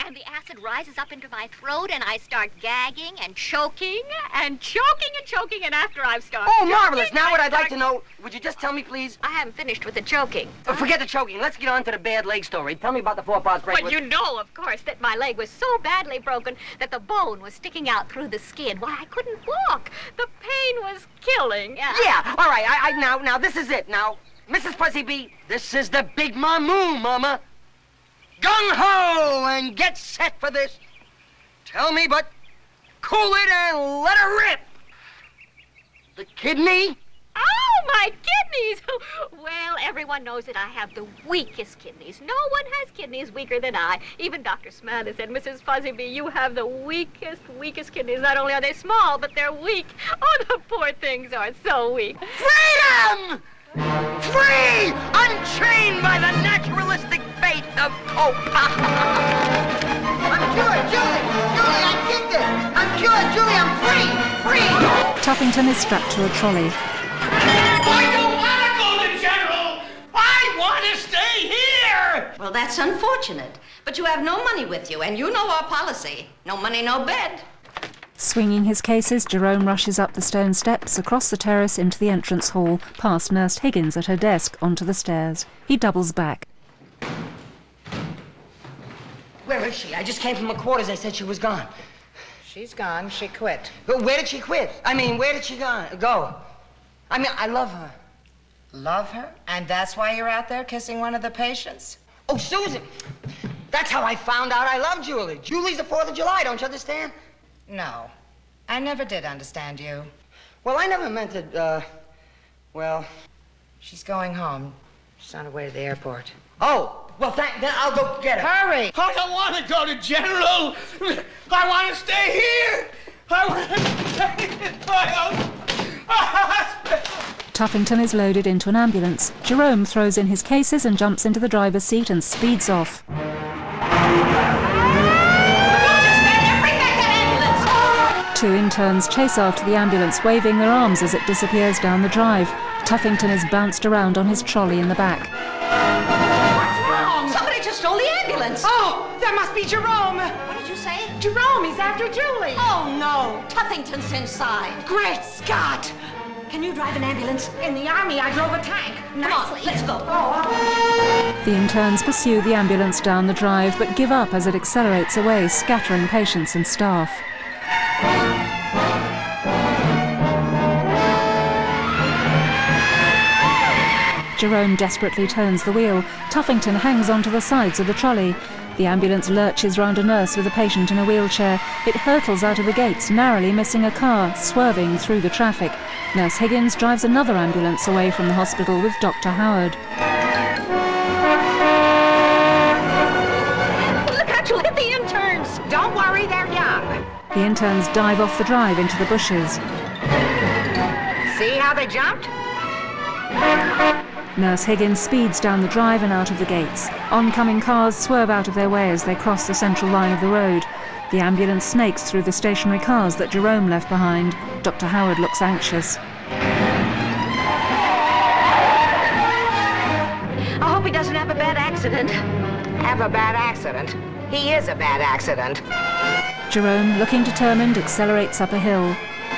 J: and the acid rises up into my throat, and I start gagging and choking and choking and choking, and after I've started
R: Oh, marvelous. Now what I'd like to know, would you just tell me, please?
J: I haven't finished with the choking.
R: Oh, forget the choking. Let's get on to the bad leg story. Tell me about the 4-part break.
J: But you know, of course, that my leg was so badly broken that the bone was sticking out through the skin. Why, I couldn't walk. The pain was killing.
R: Yeah, all right. Now, this is it. Now, Mrs. Fuzzy B, this is the big mamoo, Mama. Gung-ho and get set for this. Tell me, but cool it and let her rip. The kidney?
J: Oh, my kidneys! Well, everyone knows that I have the weakest kidneys. No one has kidneys weaker than I. Even Dr. Smather said, Mrs. Fuzzybee, you have the weakest kidneys. Not only are they small, but they're weak. Oh, the poor things are so weak.
R: Freedom! Free! Unchained by the naturalistic faith of cope. I'm cured, Julie! Julie, I kicked it! I'm cured, Julie, I'm free! Free!
A: Tuffington is strapped to a trolley.
H: I don't want to go to General! I want to stay here!
M: Well, that's unfortunate. But you have no money with you, and you know our policy. No money, no bed.
A: Swinging his cases, Jerome rushes up the stone steps, across the terrace into the entrance hall, past Nurse Higgins at her desk, onto the stairs. He doubles back.
R: Where is she? I just came from the quarters. They said she was gone.
F: She's gone. She quit.
R: Well, where did she quit? I mean, where did she go? I mean, I love her.
F: Love her? And that's why you're out there kissing one of the patients?
R: Oh, Susan! That's how I found out I love Julie. Julie's the 4th of July, don't you understand?
F: No. I never did understand you.
R: Well, I never meant it, well...
F: She's going home. She's on her way to the airport.
R: Oh, well, then I'll go get her.
F: Hurry!
H: I don't want to go to General! I want to stay here! I want to stay in my own hospital!
A: Tuffington is loaded into an ambulance. Jerome throws in his cases and jumps into the driver's seat and speeds off. Two interns chase after the ambulance, waving their arms as it disappears down the drive. Tuffington is bounced around on his trolley in the back.
M: What's wrong? Somebody just stole the ambulance.
F: Oh, that must be Jerome.
M: What did you say?
F: Jerome, he's after Julie.
M: Oh, no. Tuffington's inside.
F: Great Scott!
M: Can you drive an ambulance?
F: In the Army, I drove a tank.
M: Come on, let's go.
A: The interns pursue the ambulance down the drive, but give up as it accelerates away, scattering patients and staff. Jerome desperately turns the wheel. Tuffington hangs onto the sides of the trolley. The ambulance lurches round a nurse with a patient in a wheelchair. It hurtles out of the gates, narrowly missing a car, swerving through the traffic. Nurse Higgins drives another ambulance away from the hospital with Dr. Howard.
F: Look out, you'll hit the interns. Don't worry, they're young.
A: The interns dive off the drive into the bushes.
F: See how they jumped?
A: Nurse Higgins speeds down the drive and out of the gates. Oncoming cars swerve out of their way as they cross the central line of the road. The ambulance snakes through the stationary cars that Jerome left behind. Dr. Howard looks anxious.
F: I hope he doesn't have a bad accident. Have a bad accident? He is a bad accident.
A: Jerome, looking determined, accelerates up a hill.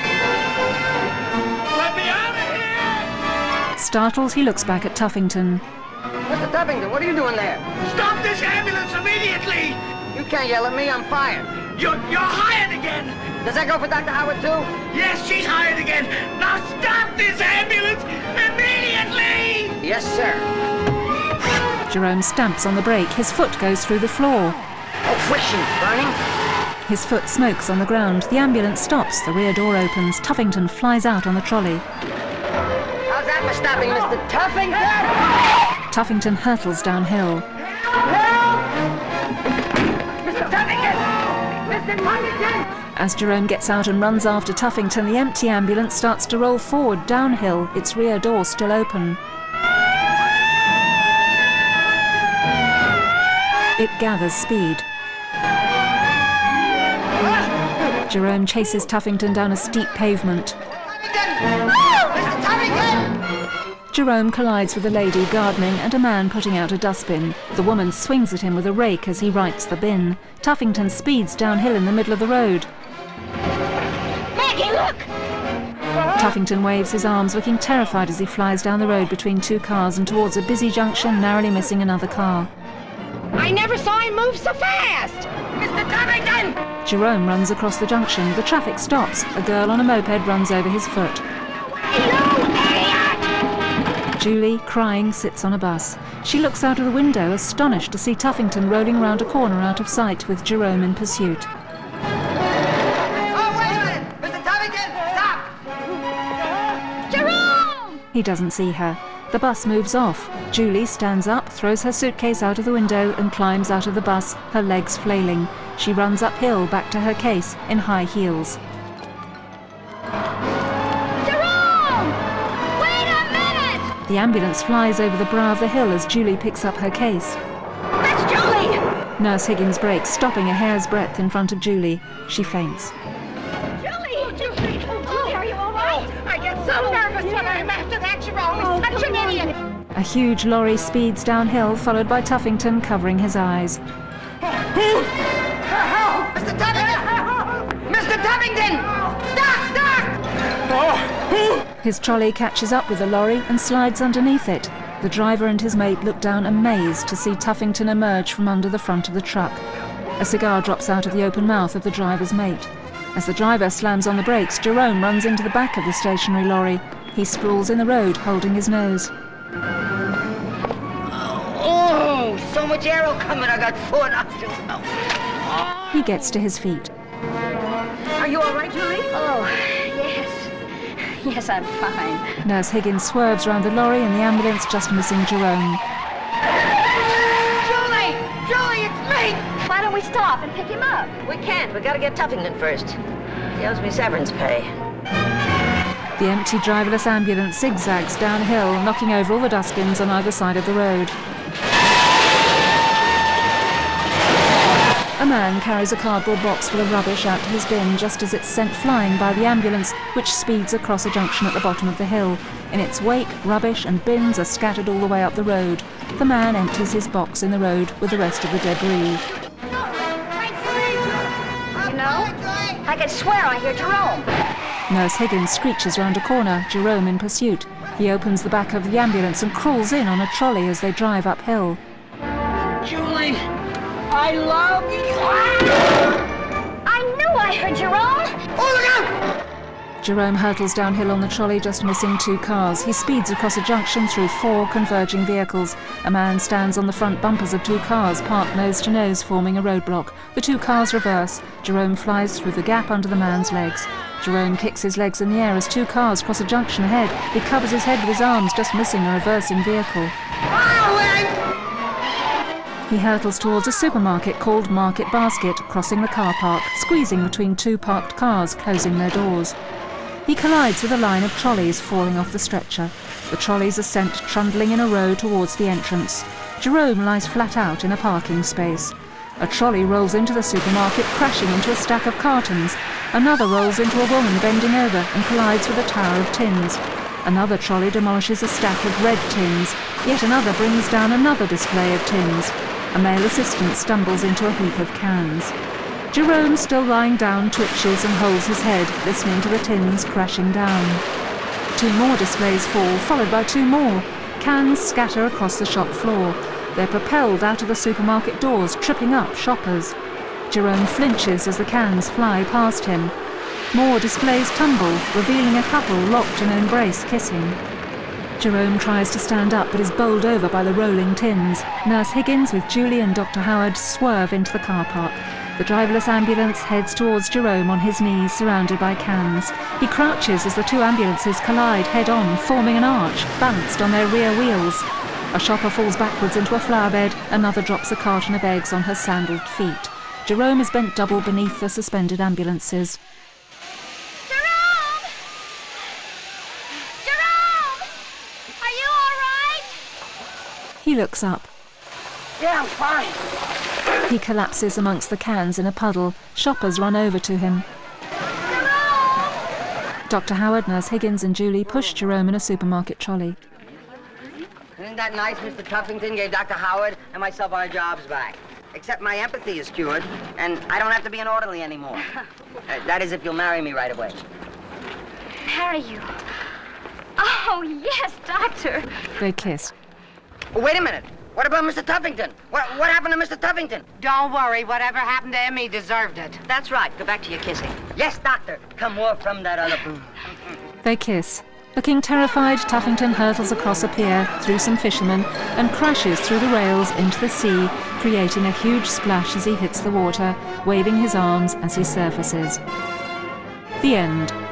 A: Startled, he looks back at Tuffington.
R: Mr. Tuffington, what are you doing there?
H: Stop this ambulance immediately!
R: You can't yell at me, I'm fired.
H: You're hired again!
R: Does that go for Dr. Howard, too?
H: Yes, she's hired again! Now stop this ambulance immediately!
R: Yes, sir.
A: Jerome stamps on the brake. His foot goes through the floor.
R: Oh, friction, burning.
A: His foot smokes on the ground. The ambulance stops. The rear door opens. Tuffington flies out on the trolley.
R: How's that for stopping, Mr. Tuffington?
A: Tuffington hurtles downhill.
R: Help! Mr. Tuffington! Mr. Tuffington!
A: As Jerome gets out and runs after Tuffington, the empty ambulance starts to roll forward downhill, its rear door still open. It gathers speed. Jerome chases Tuffington down a steep pavement. Jerome collides with a lady gardening and a man putting out a dustbin. The woman swings at him with a rake as he rights the bin. Tuffington speeds downhill in the middle of the road.
S: Maggie, look!
A: Tuffington waves his arms, looking terrified as he flies down the road between two cars and towards a busy junction, narrowly missing another car.
F: I never saw him move so fast! Mr. Tuffington!
A: Jerome runs across the junction. The traffic stops. A girl on a moped runs over his foot. Julie, crying, sits on a bus. She looks out of the window, astonished to see Tuffington rolling round a corner out of sight with Jerome in pursuit.
C: Oh, wait a minute! Mr. Tuffington, stop!
S: Jerome!
A: He doesn't see her. The bus moves off. Julie stands up, throws her suitcase out of the window and climbs out of the bus, her legs flailing. She runs uphill back to her case in high heels. The ambulance flies over the brow of the hill as Julie picks up her case.
S: That's Julie!
A: Nurse Higgins brakes, stopping a hair's breadth in front of Julie. She faints.
S: Julie! Oh, Julie! Oh, are you all right? I get so nervous when I'm after that. You're always such an idiot.
A: A huge lorry speeds downhill, followed by Tuffington covering his eyes.
C: Mr. Tuffington! Mr. Tuffington! Stop!
A: His trolley catches up with the lorry and slides underneath it. The driver and his mate look down amazed to see Tuffington emerge from under the front of the truck. A cigar drops out of the open mouth of the driver's mate. As the driver slams on the brakes, Jerome runs into the back of the stationary lorry. He sprawls in the road, holding his nose.
C: Oh, so much air coming. I got 4 nostrils. Oh.
A: He gets to his feet.
C: Are you all right, Julie?
N: Oh, yes. Yes, I'm fine.
A: Nurse Higgins swerves round the lorry and the ambulance, just missing Jerome.
C: Julie! Julie, it's me!
N: Why don't we stop and pick him up?
M: We can't. We gotta get Tuffington first. He owes me severance pay.
A: The empty driverless ambulance zigzags downhill, knocking over all the dustbins on either side of the road. A man carries a cardboard box full of rubbish out to his bin just as it's sent flying by the ambulance, which speeds across a junction at the bottom of the hill. In its wake, rubbish and bins are scattered all the way up the road. The man empties his box in the road with the rest of the debris.
N: You know, I could swear I hear Jerome.
A: Nurse Higgins screeches round a corner, Jerome in pursuit. He opens the back of the ambulance and crawls in on a trolley as they drive uphill.
C: Julie, I love you.
N: I knew I heard Jerome.
C: Oh, look out!
A: Jerome hurtles downhill on the trolley, just missing 2 cars. He speeds across a junction through 4 converging vehicles. A man stands on the front bumpers of 2 cars, parked nose to nose, forming a roadblock. The 2 cars reverse. Jerome flies through the gap under the man's legs. Jerome kicks his legs in the air as 2 cars cross a junction ahead. He covers his head with his arms, just missing a reversing vehicle. He hurtles towards a supermarket called Market Basket, crossing the car park, squeezing between 2 parked cars, closing their doors. He collides with a line of trolleys falling off the stretcher. The trolleys are sent trundling in a row towards the entrance. Jerome lies flat out in a parking space. A trolley rolls into the supermarket, crashing into a stack of cartons. Another rolls into a woman bending over and collides with a tower of tins. Another trolley demolishes a stack of red tins. Yet another brings down another display of tins. A male assistant stumbles into a heap of cans. Jerome, still lying down, twitches and holds his head, listening to the tins crashing down. 2 more displays fall, followed by 2 more. Cans scatter across the shop floor. They're propelled out of the supermarket doors, tripping up shoppers. Jerome flinches as the cans fly past him. More displays tumble, revealing a couple locked in an embrace, kissing. Jerome tries to stand up but is bowled over by the rolling tins. Nurse Higgins with Julie and Dr. Howard swerve into the car park. The driverless ambulance heads towards Jerome on his knees, surrounded by cans. He crouches as the 2 ambulances collide head-on, forming an arch, balanced on their rear wheels. A shopper falls backwards into a flower bed, another drops a carton of eggs on her sandaled feet. Jerome is bent double beneath the suspended ambulances.
S: Jerome! Jerome! Are you all right?
A: He looks up.
C: Yeah, I'm fine.
A: He collapses amongst the cans in a puddle. Shoppers run over to him. Dr. Howard, Nurse Higgins and Julie push Jerome in a supermarket trolley.
G: Isn't that nice? Mr. Tuffington gave Dr. Howard and myself our jobs back. Except my empathy is cured, and I don't have to be an orderly anymore. That is, if you'll marry me right away.
N: Marry you? Oh, yes, Doctor.
A: They kiss.
G: Wait a minute. What about Mr. Tuffington? What happened to Mr. Tuffington?
F: Don't worry. Whatever happened to him, he deserved it.
S: That's right. Go back to your kissing.
G: Yes, Doctor. Come more from that other...
A: They kiss. Looking terrified, Tuffington hurtles across a pier, through some fishermen, and crashes through the rails into the sea, creating a huge splash as he hits the water, waving his arms as he surfaces. The end.